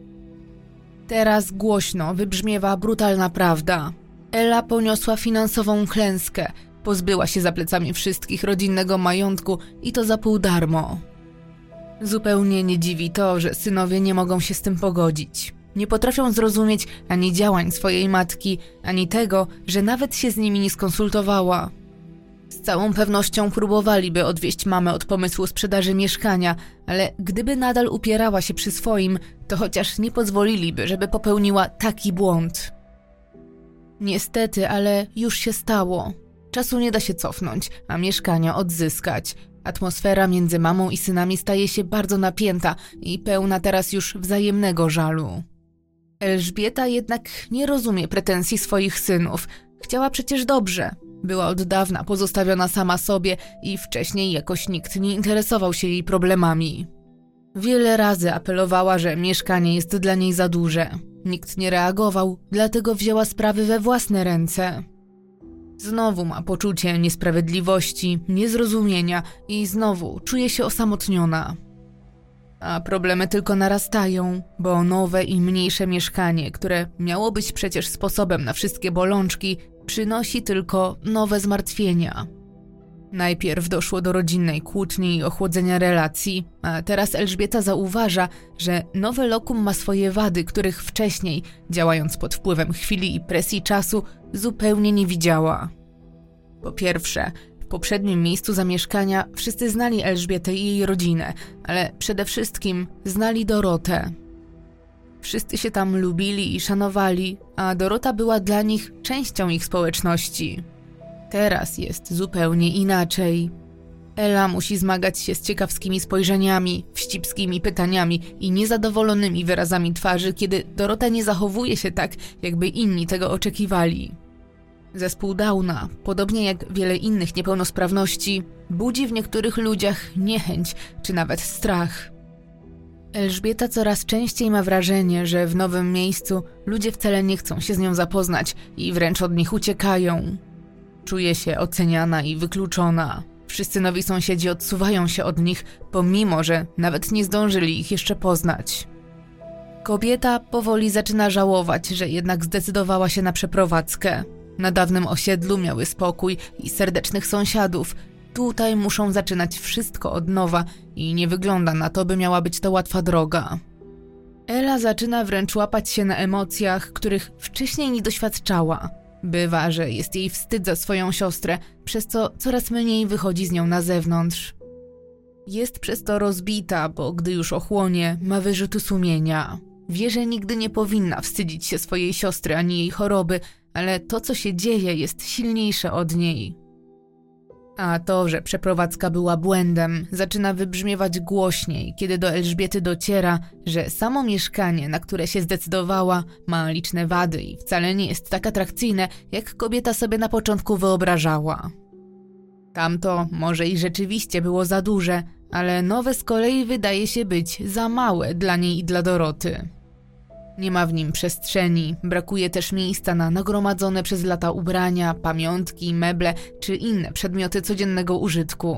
Teraz głośno wybrzmiewa brutalna prawda. Ela poniosła finansową klęskę, pozbyła się za plecami wszystkich rodzinnego majątku i to za pół darmo. Zupełnie nie dziwi to, że synowie nie mogą się z tym pogodzić. Nie potrafią zrozumieć ani działań swojej matki, ani tego, że nawet się z nimi nie skonsultowała. Z całą pewnością próbowaliby odwieść mamę od pomysłu sprzedaży mieszkania, ale gdyby nadal upierała się przy swoim, to chociaż nie pozwoliliby, żeby popełniła taki błąd. Niestety, ale już się stało. Czasu nie da się cofnąć, a mieszkania odzyskać. Atmosfera między mamą i synami staje się bardzo napięta i pełna teraz już wzajemnego żalu. Elżbieta jednak nie rozumie pretensji swoich synów. Chciała przecież dobrze. Była od dawna pozostawiona sama sobie i wcześniej jakoś nikt nie interesował się jej problemami. Wiele razy apelowała, że mieszkanie jest dla niej za duże. Nikt nie reagował, dlatego wzięła sprawy we własne ręce. Znowu ma poczucie niesprawiedliwości, niezrozumienia i znowu czuje się osamotniona. A problemy tylko narastają, bo nowe i mniejsze mieszkanie, które miało być przecież sposobem na wszystkie bolączki, przynosi tylko nowe zmartwienia. Najpierw doszło do rodzinnej kłótni i ochłodzenia relacji, a teraz Elżbieta zauważa, że nowe lokum ma swoje wady, których wcześniej, działając pod wpływem chwili i presji czasu, zupełnie nie widziała. Po pierwsze, w poprzednim miejscu zamieszkania wszyscy znali Elżbietę i jej rodzinę, ale przede wszystkim znali Dorotę. Wszyscy się tam lubili i szanowali, a Dorota była dla nich częścią ich społeczności. Teraz jest zupełnie inaczej. Ela musi zmagać się z ciekawskimi spojrzeniami, wścibskimi pytaniami i niezadowolonymi wyrazami twarzy, kiedy Dorota nie zachowuje się tak, jakby inni tego oczekiwali. Zespół Downa, podobnie jak wiele innych niepełnosprawności, budzi w niektórych ludziach niechęć czy nawet strach. Elżbieta coraz częściej ma wrażenie, że w nowym miejscu ludzie wcale nie chcą się z nią zapoznać i wręcz od nich uciekają. Czuje się oceniana i wykluczona. Wszyscy nowi sąsiedzi odsuwają się od nich, pomimo że nawet nie zdążyli ich jeszcze poznać. Kobieta powoli zaczyna żałować, że jednak zdecydowała się na przeprowadzkę. Na dawnym osiedlu miały spokój i serdecznych sąsiadów. Tutaj muszą zaczynać wszystko od nowa i nie wygląda na to, by miała być to łatwa droga. Ela zaczyna wręcz łapać się na emocjach, których wcześniej nie doświadczała. Bywa, że jest jej wstyd za swoją siostrę, przez co coraz mniej wychodzi z nią na zewnątrz. Jest przez to rozbita, bo gdy już ochłonie, ma wyrzuty sumienia. Wie, że nigdy nie powinna wstydzić się swojej siostry ani jej choroby, ale to, co się dzieje, jest silniejsze od niej. A to, że przeprowadzka była błędem, zaczyna wybrzmiewać głośniej, kiedy do Elżbiety dociera, że samo mieszkanie, na które się zdecydowała, ma liczne wady i wcale nie jest tak atrakcyjne, jak kobieta sobie na początku wyobrażała. Tamto może i rzeczywiście było za duże, ale nowe z kolei wydaje się być za małe dla niej i dla Doroty. Nie ma w nim przestrzeni, brakuje też miejsca na nagromadzone przez lata ubrania, pamiątki, meble czy inne przedmioty codziennego użytku.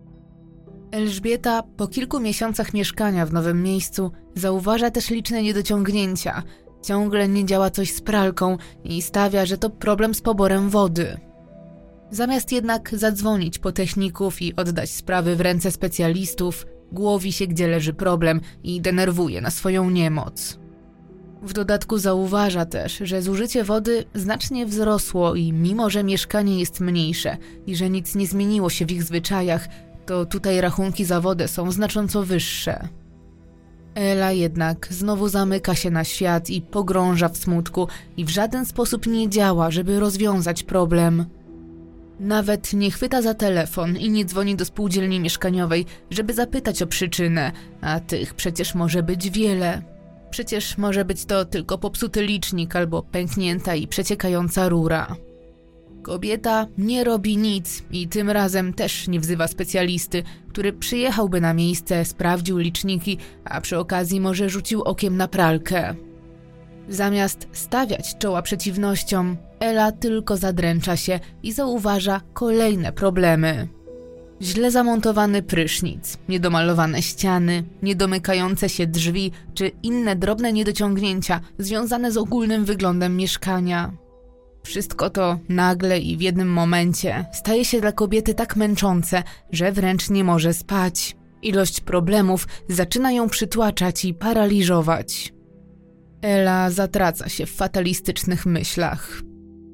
Elżbieta po kilku miesiącach mieszkania w nowym miejscu zauważa też liczne niedociągnięcia. Ciągle nie działa coś z pralką i stawia, że to problem z poborem wody. Zamiast jednak zadzwonić po techników i oddać sprawy w ręce specjalistów, głowi się, gdzie leży problem i denerwuje na swoją niemoc. W dodatku zauważa też, że zużycie wody znacznie wzrosło i mimo, że mieszkanie jest mniejsze i że nic nie zmieniło się w ich zwyczajach, to tutaj rachunki za wodę są znacząco wyższe. Ela jednak znowu zamyka się na świat i pogrąża w smutku i w żaden sposób nie działa, żeby rozwiązać problem. Nawet nie chwyta za telefon i nie dzwoni do spółdzielni mieszkaniowej, żeby zapytać o przyczynę, a tych przecież może być wiele. Przecież może być to tylko popsuty licznik albo pęknięta i przeciekająca rura. Kobieta nie robi nic i tym razem też nie wzywa specjalisty, który przyjechałby na miejsce, sprawdził liczniki, a przy okazji może rzucił okiem na pralkę. Zamiast stawiać czoła przeciwnościom, Ela tylko zadręcza się i zauważa kolejne problemy. Źle zamontowany prysznic, niedomalowane ściany, niedomykające się drzwi czy inne drobne niedociągnięcia związane z ogólnym wyglądem mieszkania. Wszystko to nagle i w jednym momencie staje się dla kobiety tak męczące, że wręcz nie może spać. Ilość problemów zaczyna ją przytłaczać i paraliżować. Ela zatraca się w fatalistycznych myślach.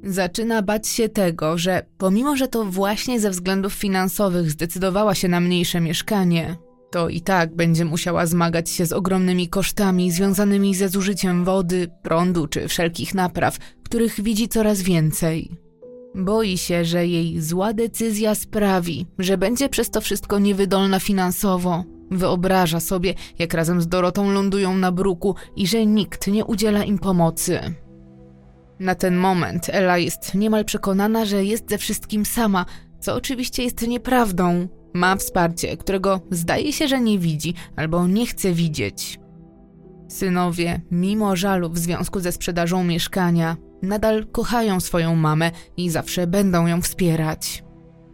Zaczyna bać się tego, że pomimo, że to właśnie ze względów finansowych zdecydowała się na mniejsze mieszkanie, to i tak będzie musiała zmagać się z ogromnymi kosztami związanymi ze zużyciem wody, prądu czy wszelkich napraw, których widzi coraz więcej. Boi się, że jej zła decyzja sprawi, że będzie przez to wszystko niewydolna finansowo. Wyobraża sobie, jak razem z Dorotą lądują na bruku i że nikt nie udziela im pomocy. Na ten moment Ela jest niemal przekonana, że jest ze wszystkim sama, co oczywiście jest nieprawdą. Ma wsparcie, którego zdaje się, że nie widzi albo nie chce widzieć. Synowie, mimo żalu w związku ze sprzedażą mieszkania, nadal kochają swoją mamę i zawsze będą ją wspierać.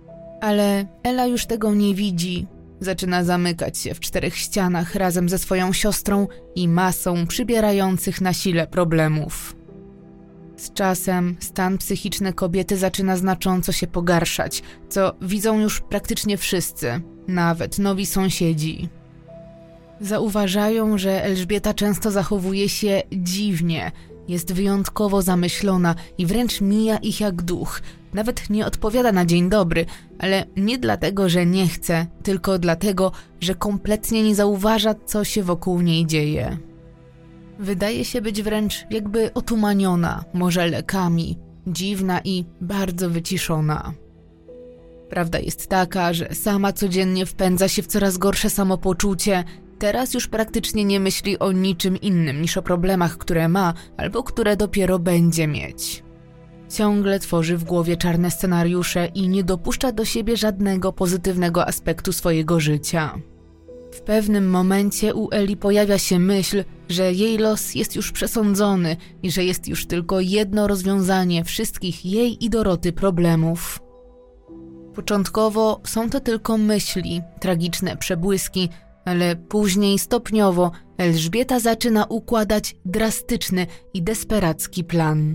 Ale Ela już tego nie widzi. Zaczyna zamykać się w czterech ścianach razem ze swoją siostrą i masą przybierających na sile problemów. Z czasem stan psychiczny kobiety zaczyna znacząco się pogarszać, co widzą już praktycznie wszyscy, nawet nowi sąsiedzi. Zauważają, że Elżbieta często zachowuje się dziwnie, jest wyjątkowo zamyślona i wręcz mija ich jak duch. Nawet nie odpowiada na dzień dobry, ale nie dlatego, że nie chce, tylko dlatego, że kompletnie nie zauważa, co się wokół niej dzieje. Wydaje się być wręcz jakby otumaniona, może lekami, dziwna i bardzo wyciszona. Prawda jest taka, że sama codziennie wpędza się w coraz gorsze samopoczucie. Teraz już praktycznie nie myśli o niczym innym niż o problemach, które ma albo które dopiero będzie mieć. Ciągle tworzy w głowie czarne scenariusze i nie dopuszcza do siebie żadnego pozytywnego aspektu swojego życia. W pewnym momencie u Eli pojawia się myśl, że jej los jest już przesądzony i że jest już tylko jedno rozwiązanie wszystkich jej i Doroty problemów. Początkowo są to tylko myśli, tragiczne przebłyski, ale później stopniowo Elżbieta zaczyna układać drastyczny i desperacki plan.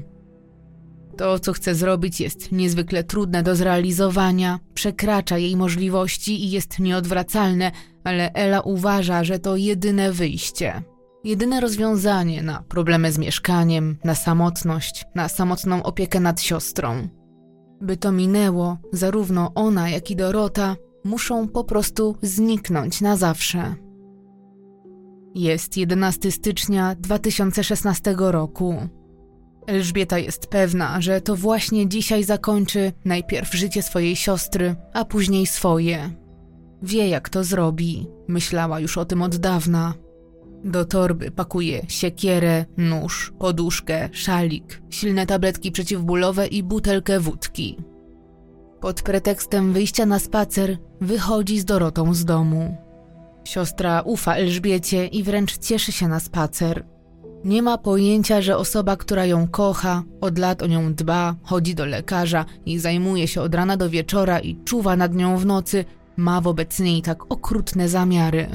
To, co chce zrobić, jest niezwykle trudne do zrealizowania, przekracza jej możliwości i jest nieodwracalne, ale Ela uważa, że to jedyne wyjście. Jedyne rozwiązanie na problemy z mieszkaniem, na samotność, na samotną opiekę nad siostrą. By to minęło, zarówno ona, jak i Dorota muszą po prostu zniknąć na zawsze. Jest jedenastego stycznia dwa tysiące szesnastego roku. Elżbieta jest pewna, że to właśnie dzisiaj zakończy najpierw życie swojej siostry, a później swoje. Wie, jak to zrobi. Myślała już o tym od dawna. Do torby pakuje siekierę, nóż, poduszkę, szalik, silne tabletki przeciwbólowe i butelkę wódki. Pod pretekstem wyjścia na spacer wychodzi z Dorotą z domu. Siostra ufa Elżbiecie i wręcz cieszy się na spacer. Nie ma pojęcia, że osoba, która ją kocha, od lat o nią dba, chodzi do lekarza i zajmuje się od rana do wieczora i czuwa nad nią w nocy, ma wobec niej tak okrutne zamiary.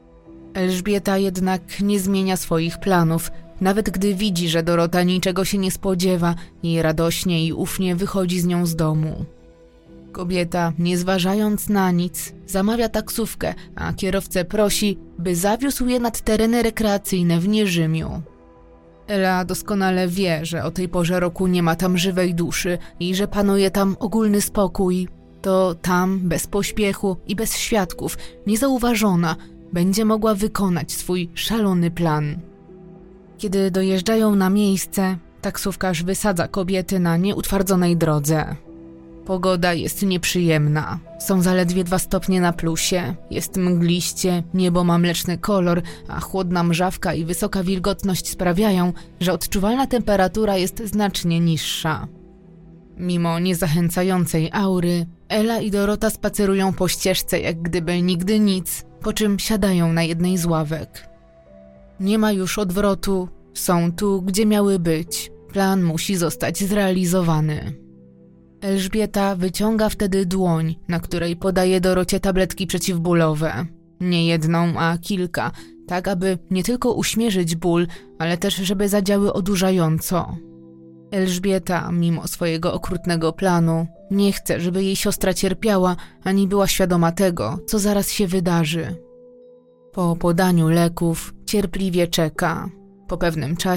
Elżbieta jednak nie zmienia swoich planów, nawet gdy widzi, że Dorota niczego się nie spodziewa i radośnie i ufnie wychodzi z nią z domu. Kobieta, nie zważając na nic, zamawia taksówkę, a kierowcę prosi, by zawiózł je nad tereny rekreacyjne w Nierzymiu. Ela doskonale wie, że o tej porze roku nie ma tam żywej duszy i że panuje tam ogólny spokój. To tam, bez pośpiechu i bez świadków, niezauważona, będzie mogła wykonać swój szalony plan. Kiedy dojeżdżają na miejsce, taksówkarz wysadza kobiety na nieutwardzonej drodze. Pogoda jest nieprzyjemna. Są zaledwie dwa stopnie na plusie. Jest mgliście, niebo ma mleczny kolor, a chłodna mrzawka i wysoka wilgotność sprawiają, że odczuwalna temperatura jest znacznie niższa. Mimo niezachęcającej aury, Ela i Dorota spacerują po ścieżce jak gdyby nigdy nic, po czym siadają na jednej z ławek. Nie ma już odwrotu, są tu, gdzie miały być. Plan musi zostać zrealizowany. Elżbieta wyciąga wtedy dłoń, na której podaje Dorocie tabletki przeciwbólowe. Nie jedną, a kilka, tak aby nie tylko uśmierzyć ból, ale też żeby zadziały odurzająco. Elżbieta, mimo swojego okrutnego planu, nie chce, żeby jej siostra cierpiała, ani była świadoma tego, co zaraz się wydarzy. Po podaniu leków cierpliwie czeka. Po pewnym czasie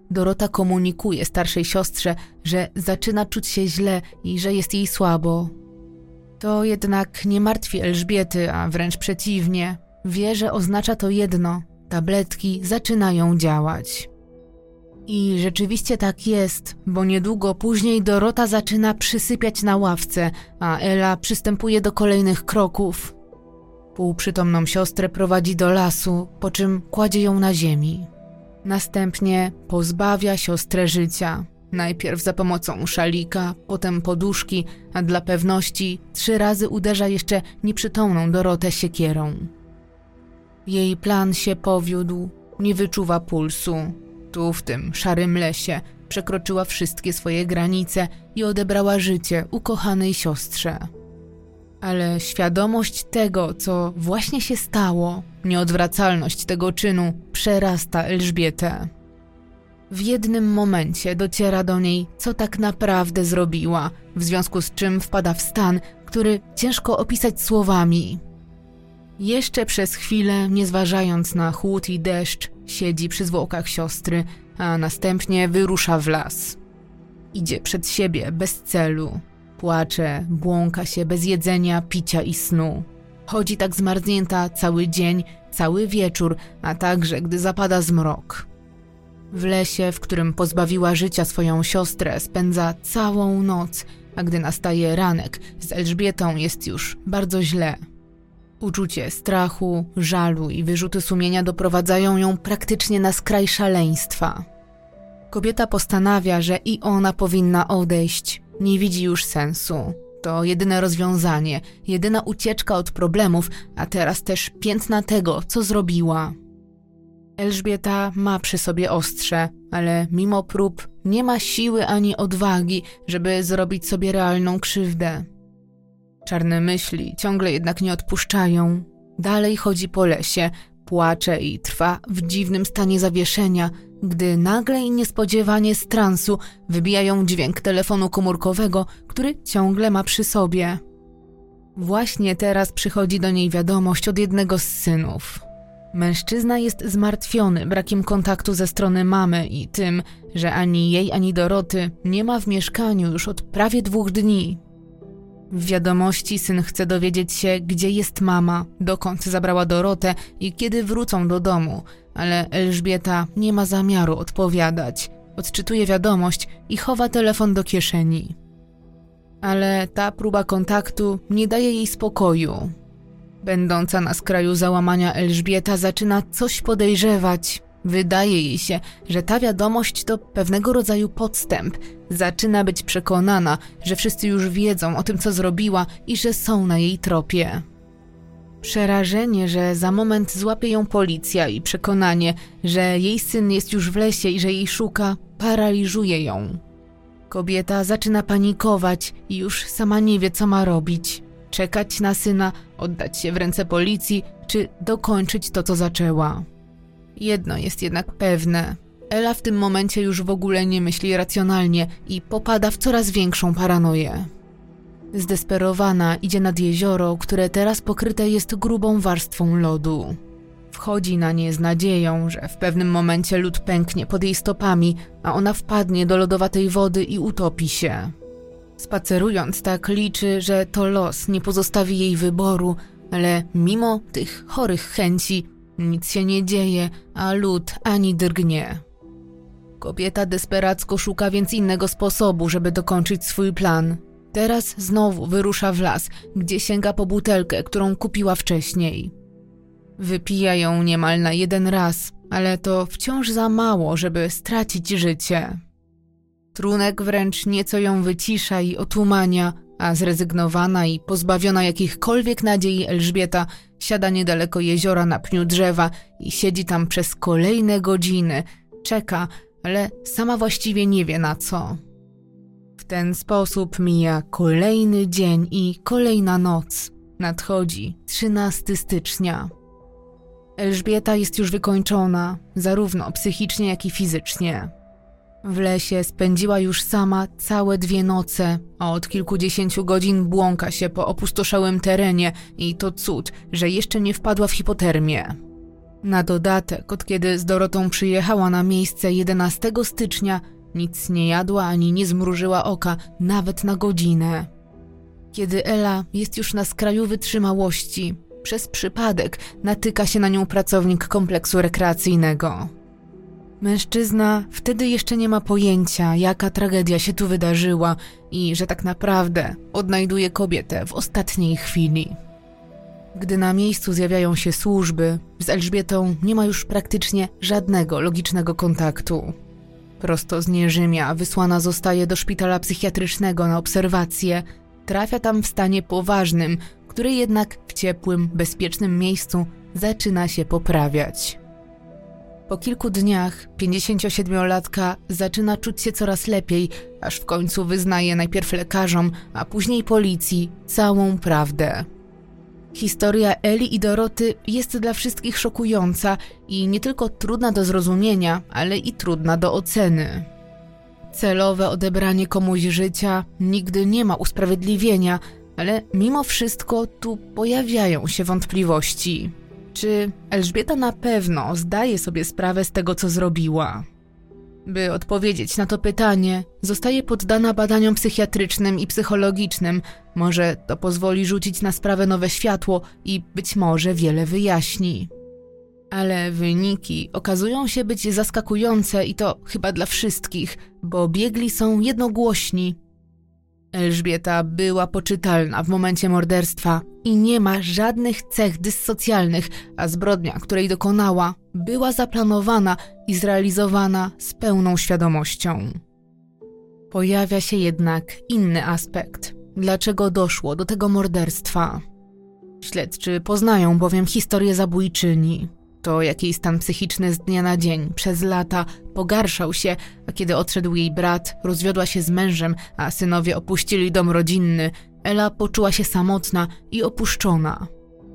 Dorota komunikuje starszej siostrze, że zaczyna czuć się źle i że jest jej słabo. To jednak nie martwi Elżbiety, a wręcz przeciwnie. Wie, że oznacza to jedno – tabletki zaczynają działać. I rzeczywiście tak jest, bo niedługo później Dorota zaczyna przysypiać na ławce, a Ela przystępuje do kolejnych kroków. Półprzytomną siostrę prowadzi do lasu, po czym kładzie ją na ziemi. Następnie pozbawia siostrę życia. Najpierw za pomocą szalika, potem poduszki, a dla pewności trzy razy uderza jeszcze nieprzytomną Dorotę siekierą. Jej plan się powiódł, nie wyczuwa pulsu. Tu, w tym szarym lesie, przekroczyła wszystkie swoje granice i odebrała życie ukochanej siostrze. Ale świadomość tego, co właśnie się stało, nieodwracalność tego czynu przerasta Elżbietę. W jednym momencie dociera do niej, co tak naprawdę zrobiła, w związku z czym wpada w stan, który ciężko opisać słowami. Jeszcze przez chwilę, nie zważając na chłód i deszcz, siedzi przy zwłokach siostry, a następnie wyrusza w las. Idzie przed siebie bez celu. Płacze, błąka się bez jedzenia, picia i snu. Chodzi tak zmarznięta cały dzień, cały wieczór, a także gdy zapada zmrok. W lesie, w którym pozbawiła życia swoją siostrę, spędza całą noc, a gdy nastaje ranek, z Elżbietą jest już bardzo źle. Uczucie strachu, żalu i wyrzuty sumienia doprowadzają ją praktycznie na skraj szaleństwa. Kobieta postanawia, że i ona powinna odejść. Nie widzi już sensu. To jedyne rozwiązanie, jedyna ucieczka od problemów, a teraz też piętna tego, co zrobiła. Elżbieta ma przy sobie ostrze, ale mimo prób nie ma siły ani odwagi, żeby zrobić sobie realną krzywdę. Czarne myśli ciągle jednak nie odpuszczają. Dalej chodzi po lesie, płacze i trwa w dziwnym stanie zawieszenia, gdy nagle i niespodziewanie z transu wybija ją dźwięk telefonu komórkowego, który ciągle ma przy sobie. Właśnie teraz przychodzi do niej wiadomość od jednego z synów. Mężczyzna jest zmartwiony brakiem kontaktu ze strony mamy i tym, że ani jej, ani Doroty nie ma w mieszkaniu już od prawie dwóch dni. W wiadomości syn chce dowiedzieć się, gdzie jest mama, dokąd zabrała Dorotę i kiedy wrócą do domu, ale Elżbieta nie ma zamiaru odpowiadać. Odczytuje wiadomość i chowa telefon do kieszeni. Ale ta próba kontaktu nie daje jej spokoju. Będąca na skraju załamania Elżbieta zaczyna coś podejrzewać. Wydaje jej się, że ta wiadomość to pewnego rodzaju podstęp. Zaczyna być przekonana, że wszyscy już wiedzą o tym, co zrobiła i że są na jej tropie. Przerażenie, że za moment złapie ją policja i przekonanie, że jej syn jest już w lesie i że jej szuka, paraliżuje ją. Kobieta zaczyna panikować i już sama nie wie, co ma robić. Czekać na syna, oddać się w ręce policji, czy dokończyć to, co zaczęła. Jedno jest jednak pewne. Ela w tym momencie już w ogóle nie myśli racjonalnie i popada w coraz większą paranoję. Zdesperowana idzie nad jezioro, które teraz pokryte jest grubą warstwą lodu. Wchodzi na nie z nadzieją, że w pewnym momencie lód pęknie pod jej stopami, a ona wpadnie do lodowatej wody i utopi się. Spacerując tak liczy, że to los nie pozostawi jej wyboru, ale mimo tych chorych chęci nic się nie dzieje, a lód ani drgnie. Kobieta desperacko szuka więc innego sposobu, żeby dokończyć swój plan. Teraz znowu wyrusza w las, gdzie sięga po butelkę, którą kupiła wcześniej. Wypija ją niemal na jeden raz, ale to wciąż za mało, żeby stracić życie. Trunek wręcz nieco ją wycisza i otumania, a zrezygnowana i pozbawiona jakichkolwiek nadziei Elżbieta siada niedaleko jeziora na pniu drzewa i siedzi tam przez kolejne godziny. Czeka, ale sama właściwie nie wie na co. W ten sposób mija kolejny dzień i kolejna noc. Nadchodzi trzynastego stycznia. Elżbieta jest już wykończona, zarówno psychicznie, jak i fizycznie. W lesie spędziła już sama całe dwie noce, a od kilkudziesięciu godzin błąka się po opustoszałym terenie i to cud, że jeszcze nie wpadła w hipotermię. Na dodatek, od kiedy z Dorotą przyjechała na miejsce jedenastego stycznia, nic nie jadła ani nie zmrużyła oka, nawet na godzinę. Kiedy Ela jest już na skraju wytrzymałości, przez przypadek natyka się na nią pracownik kompleksu rekreacyjnego. Mężczyzna wtedy jeszcze nie ma pojęcia, jaka tragedia się tu wydarzyła i że tak naprawdę odnajduje kobietę w ostatniej chwili. Gdy na miejscu zjawiają się służby, z Elżbietą nie ma już praktycznie żadnego logicznego kontaktu. Prosto z Nierzymia wysłana zostaje do szpitala psychiatrycznego na obserwację. Trafia tam w stanie poważnym, który jednak w ciepłym, bezpiecznym miejscu zaczyna się poprawiać. Po kilku dniach pięćdziesięciosiedmiolatka zaczyna czuć się coraz lepiej, aż w końcu wyznaje najpierw lekarzom, a później policji całą prawdę. Historia Eli i Doroty jest dla wszystkich szokująca i nie tylko trudna do zrozumienia, ale i trudna do oceny. Celowe odebranie komuś życia nigdy nie ma usprawiedliwienia, ale mimo wszystko tu pojawiają się wątpliwości. Czy Elżbieta na pewno zdaje sobie sprawę z tego, co zrobiła? By odpowiedzieć na to pytanie, zostaje poddana badaniom psychiatrycznym i psychologicznym. Może to pozwoli rzucić na sprawę nowe światło i być może wiele wyjaśni. Ale wyniki okazują się być zaskakujące i to chyba dla wszystkich, bo biegli są jednogłośni. Elżbieta była poczytalna w momencie morderstwa i nie ma żadnych cech dyssocjalnych, a zbrodnia, której dokonała, była zaplanowana i zrealizowana z pełną świadomością. Pojawia się jednak inny aspekt. Dlaczego doszło do tego morderstwa? Śledczy poznają bowiem historię zabójczyni. To, jak jej stan psychiczny z dnia na dzień, przez lata pogarszał się, a kiedy odszedł jej brat, rozwiodła się z mężem, a synowie opuścili dom rodzinny, Ela poczuła się samotna i opuszczona.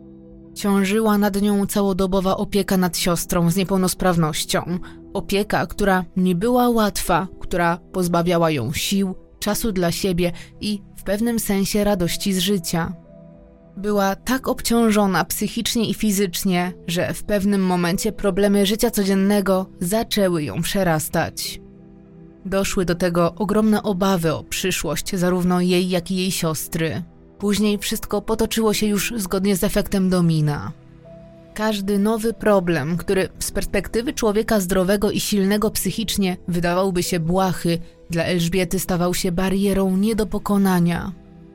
Ciążyła nad nią całodobowa opieka nad siostrą z niepełnosprawnością. Opieka, która nie była łatwa, która pozbawiała ją sił, czasu dla siebie i w pewnym sensie radości z życia. Była tak obciążona psychicznie i fizycznie, że w pewnym momencie problemy życia codziennego zaczęły ją przerastać. Doszły do tego ogromne obawy o przyszłość zarówno jej, jak i jej siostry. Później wszystko potoczyło się już zgodnie z efektem domina. Każdy nowy problem, który z perspektywy człowieka zdrowego i silnego psychicznie wydawałby się błahy, dla Elżbiety stawał się barierą nie do pokonania.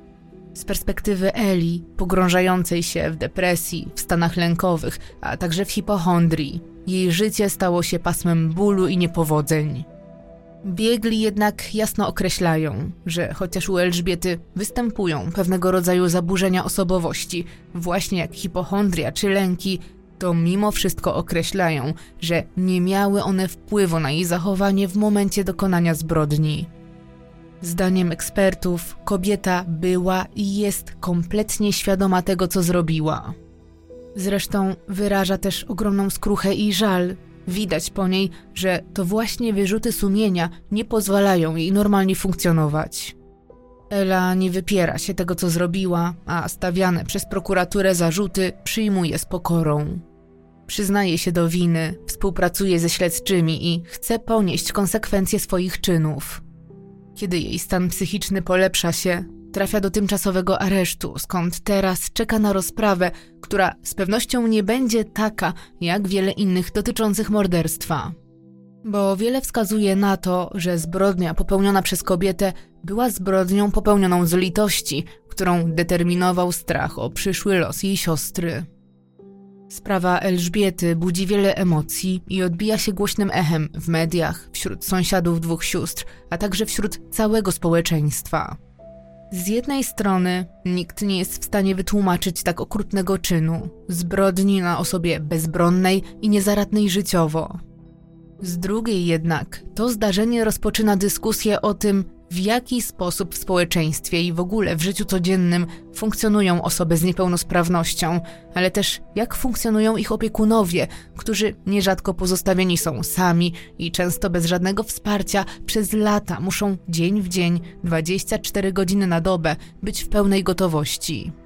Z perspektywy Eli, pogrążającej się w depresji, w stanach lękowych, a także w hipochondrii, jej życie stało się pasmem bólu i niepowodzeń. Biegli jednak jasno określają, że chociaż u Elżbiety występują pewnego rodzaju zaburzenia osobowości, właśnie jak hipochondria czy lęki, to mimo wszystko określają, że nie miały one wpływu na jej zachowanie w momencie dokonania zbrodni. Zdaniem ekspertów kobieta była i jest kompletnie świadoma tego, co zrobiła. Zresztą wyraża też ogromną skruchę i żal. Widać po niej, że to właśnie wyrzuty sumienia nie pozwalają jej normalnie funkcjonować. Ela nie wypiera się tego, co zrobiła, a stawiane przez prokuraturę zarzuty przyjmuje z pokorą. Przyznaje się do winy, współpracuje ze śledczymi i chce ponieść konsekwencje swoich czynów. Kiedy jej stan psychiczny polepsza się, trafia do tymczasowego aresztu, skąd teraz czeka na rozprawę, która z pewnością nie będzie taka, jak wiele innych dotyczących morderstwa. Bo wiele wskazuje na to, że zbrodnia popełniona przez kobietę była zbrodnią popełnioną z litości, którą determinował strach o przyszły los jej siostry. Sprawa Elżbiety budzi wiele emocji i odbija się głośnym echem w mediach, wśród sąsiadów dwóch sióstr, a także wśród całego społeczeństwa. Z jednej strony nikt nie jest w stanie wytłumaczyć tak okrutnego czynu, zbrodni na osobie bezbronnej i niezaradnej życiowo. Z drugiej jednak to zdarzenie rozpoczyna dyskusję o tym, w jaki sposób w społeczeństwie i w ogóle w życiu codziennym funkcjonują osoby z niepełnosprawnością, ale też jak funkcjonują ich opiekunowie, którzy nierzadko pozostawieni są sami i często bez żadnego wsparcia przez lata muszą dzień w dzień, dwadzieścia cztery godziny na dobę być w pełnej gotowości.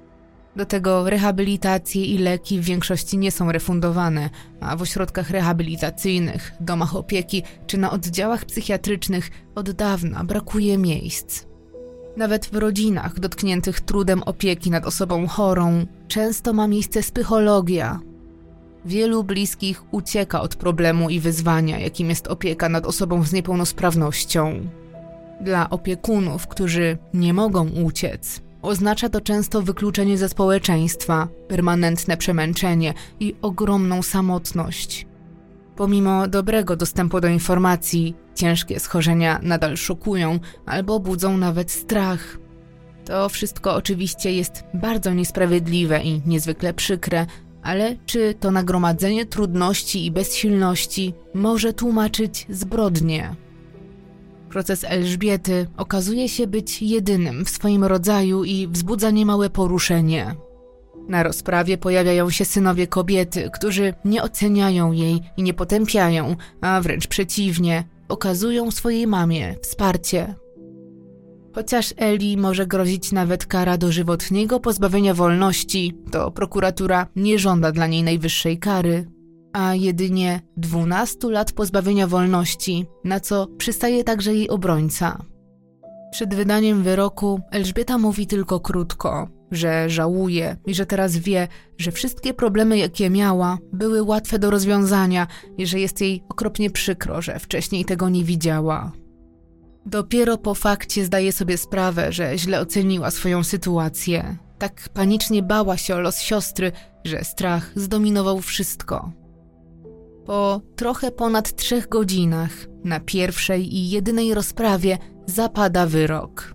Do tego rehabilitacje i leki w większości nie są refundowane, a w ośrodkach rehabilitacyjnych, domach opieki czy na oddziałach psychiatrycznych od dawna brakuje miejsc. Nawet w rodzinach dotkniętych trudem opieki nad osobą chorą często ma miejsce spychologia. Wielu bliskich ucieka od problemu i wyzwania, jakim jest opieka nad osobą z niepełnosprawnością. Dla opiekunów, którzy nie mogą uciec, oznacza to często wykluczenie ze społeczeństwa, permanentne przemęczenie i ogromną samotność. Pomimo dobrego dostępu do informacji, ciężkie schorzenia nadal szokują albo budzą nawet strach. To wszystko oczywiście jest bardzo niesprawiedliwe i niezwykle przykre, ale czy to nagromadzenie trudności i bezsilności może tłumaczyć zbrodnię? Proces Elżbiety okazuje się być jedynym w swoim rodzaju i wzbudza niemałe poruszenie. Na rozprawie pojawiają się synowie kobiety, którzy nie oceniają jej i nie potępiają, a wręcz przeciwnie, okazują swojej mamie wsparcie. Chociaż Eli może grozić nawet kara dożywotniego pozbawienia wolności, to prokuratura nie żąda dla niej najwyższej kary, a jedynie dwunastu lat pozbawienia wolności, na co przystaje także jej obrońca. Przed wydaniem wyroku Elżbieta mówi tylko krótko, że żałuje i że teraz wie, że wszystkie problemy, jakie miała, były łatwe do rozwiązania i że jest jej okropnie przykro, że wcześniej tego nie widziała. Dopiero po fakcie zdaje sobie sprawę, że źle oceniła swoją sytuację. Tak panicznie bała się o los siostry, że strach zdominował wszystko. Po trochę ponad trzech godzinach na pierwszej i jedynej rozprawie zapada wyrok.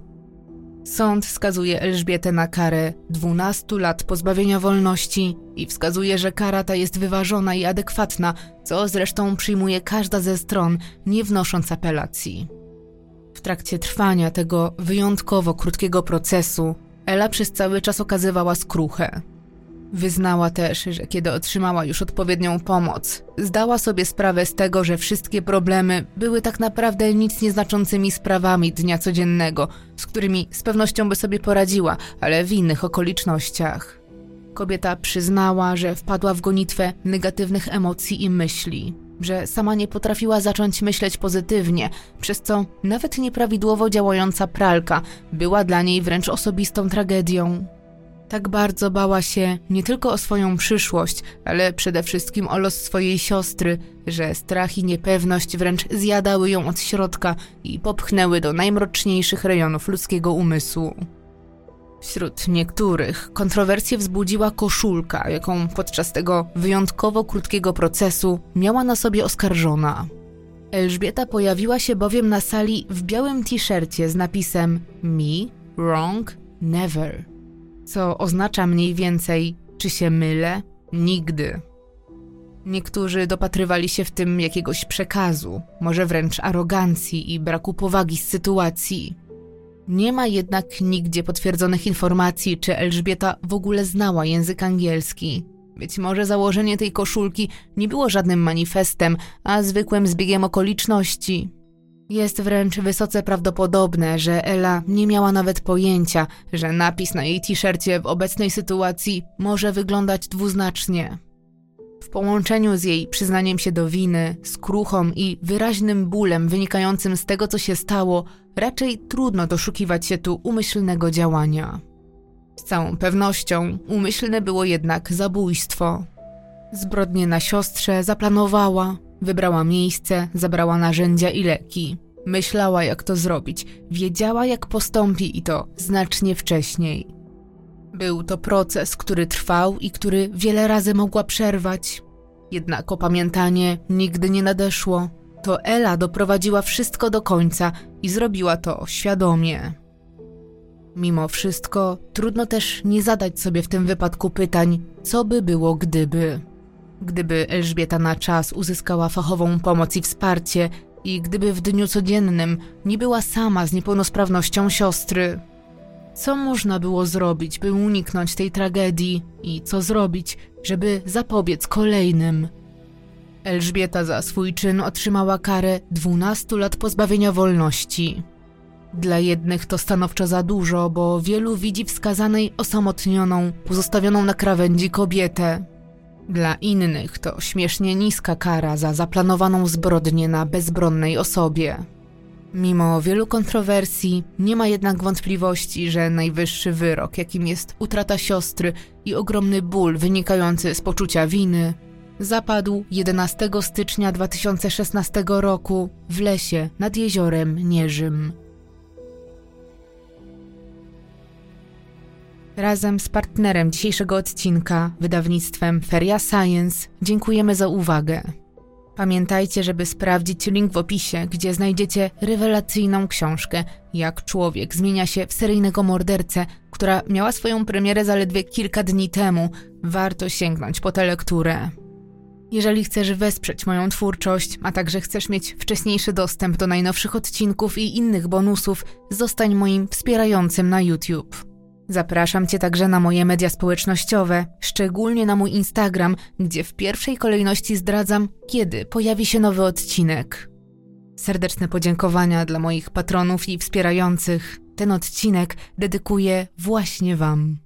Sąd skazuje Elżbietę na karę dwunastu lat pozbawienia wolności i wskazuje, że kara ta jest wyważona i adekwatna, co zresztą przyjmuje każda ze stron, nie wnosząc apelacji. W trakcie trwania tego wyjątkowo krótkiego procesu Ela przez cały czas okazywała skruchę. Wyznała też, że kiedy otrzymała już odpowiednią pomoc, zdała sobie sprawę z tego, że wszystkie problemy były tak naprawdę nic nieznaczącymi sprawami dnia codziennego, z którymi z pewnością by sobie poradziła, ale w innych okolicznościach. Kobieta przyznała, że wpadła w gonitwę negatywnych emocji i myśli, że sama nie potrafiła zacząć myśleć pozytywnie, przez co nawet nieprawidłowo działająca pralka była dla niej wręcz osobistą tragedią. Tak bardzo bała się nie tylko o swoją przyszłość, ale przede wszystkim o los swojej siostry, że strach i niepewność wręcz zjadały ją od środka i popchnęły do najmroczniejszych rejonów ludzkiego umysłu. Wśród niektórych kontrowersję wzbudziła koszulka, jaką podczas tego wyjątkowo krótkiego procesu miała na sobie oskarżona. Elżbieta pojawiła się bowiem na sali w białym t-shircie z napisem Me, Wrong, Never, co oznacza mniej więcej, czy się mylę? Nigdy. Niektórzy dopatrywali się w tym jakiegoś przekazu, może wręcz arogancji i braku powagi z sytuacji. Nie ma jednak nigdzie potwierdzonych informacji, czy Elżbieta w ogóle znała język angielski. Być może założenie tej koszulki nie było żadnym manifestem, a zwykłym zbiegiem okoliczności. Jest wręcz wysoce prawdopodobne, że Ela nie miała nawet pojęcia, że napis na jej t-shircie w obecnej sytuacji może wyglądać dwuznacznie. W połączeniu z jej przyznaniem się do winy, skruchą i wyraźnym bólem wynikającym z tego, co się stało, raczej trudno doszukiwać się tu umyślnego działania. Z całą pewnością umyślne było jednak zabójstwo. Zbrodnię na siostrze zaplanowała, wybrała miejsce, zabrała narzędzia i leki. Myślała, jak to zrobić, wiedziała, jak postąpi i to znacznie wcześniej. Był to proces, który trwał i który wiele razy mogła przerwać. Jednak opamiętanie nigdy nie nadeszło. To Ela doprowadziła wszystko do końca i zrobiła to świadomie. Mimo wszystko trudno też nie zadać sobie w tym wypadku pytań, co by było gdyby. Gdyby Elżbieta na czas uzyskała fachową pomoc i wsparcie i gdyby w dniu codziennym nie była sama z niepełnosprawnością siostry. Co można było zrobić, by uniknąć tej tragedii i co zrobić, żeby zapobiec kolejnym? Elżbieta za swój czyn otrzymała karę dwunastu lat pozbawienia wolności. Dla jednych to stanowczo za dużo, bo wielu widzi w skazanej osamotnioną, pozostawioną na krawędzi kobietę. Dla innych to śmiesznie niska kara za zaplanowaną zbrodnię na bezbronnej osobie. Mimo wielu kontrowersji, nie ma jednak wątpliwości, że najwyższy wyrok, jakim jest utrata siostry i ogromny ból wynikający z poczucia winy, zapadł jedenastego stycznia dwa tysiące szesnastego roku w lesie nad jeziorem Nierzym. Razem z partnerem dzisiejszego odcinka, wydawnictwem Feria Science, dziękujemy za uwagę. Pamiętajcie, żeby sprawdzić link w opisie, gdzie znajdziecie rewelacyjną książkę Jak człowiek zmienia się w seryjnego mordercę, która miała swoją premierę zaledwie kilka dni temu. Warto sięgnąć po tę lekturę. Jeżeli chcesz wesprzeć moją twórczość, a także chcesz mieć wcześniejszy dostęp do najnowszych odcinków i innych bonusów, zostań moim wspierającym na YouTube. Zapraszam Cię także na moje media społecznościowe, szczególnie na mój Instagram, gdzie w pierwszej kolejności zdradzam, kiedy pojawi się nowy odcinek. Serdeczne podziękowania dla moich patronów i wspierających. Ten odcinek dedykuję właśnie Wam.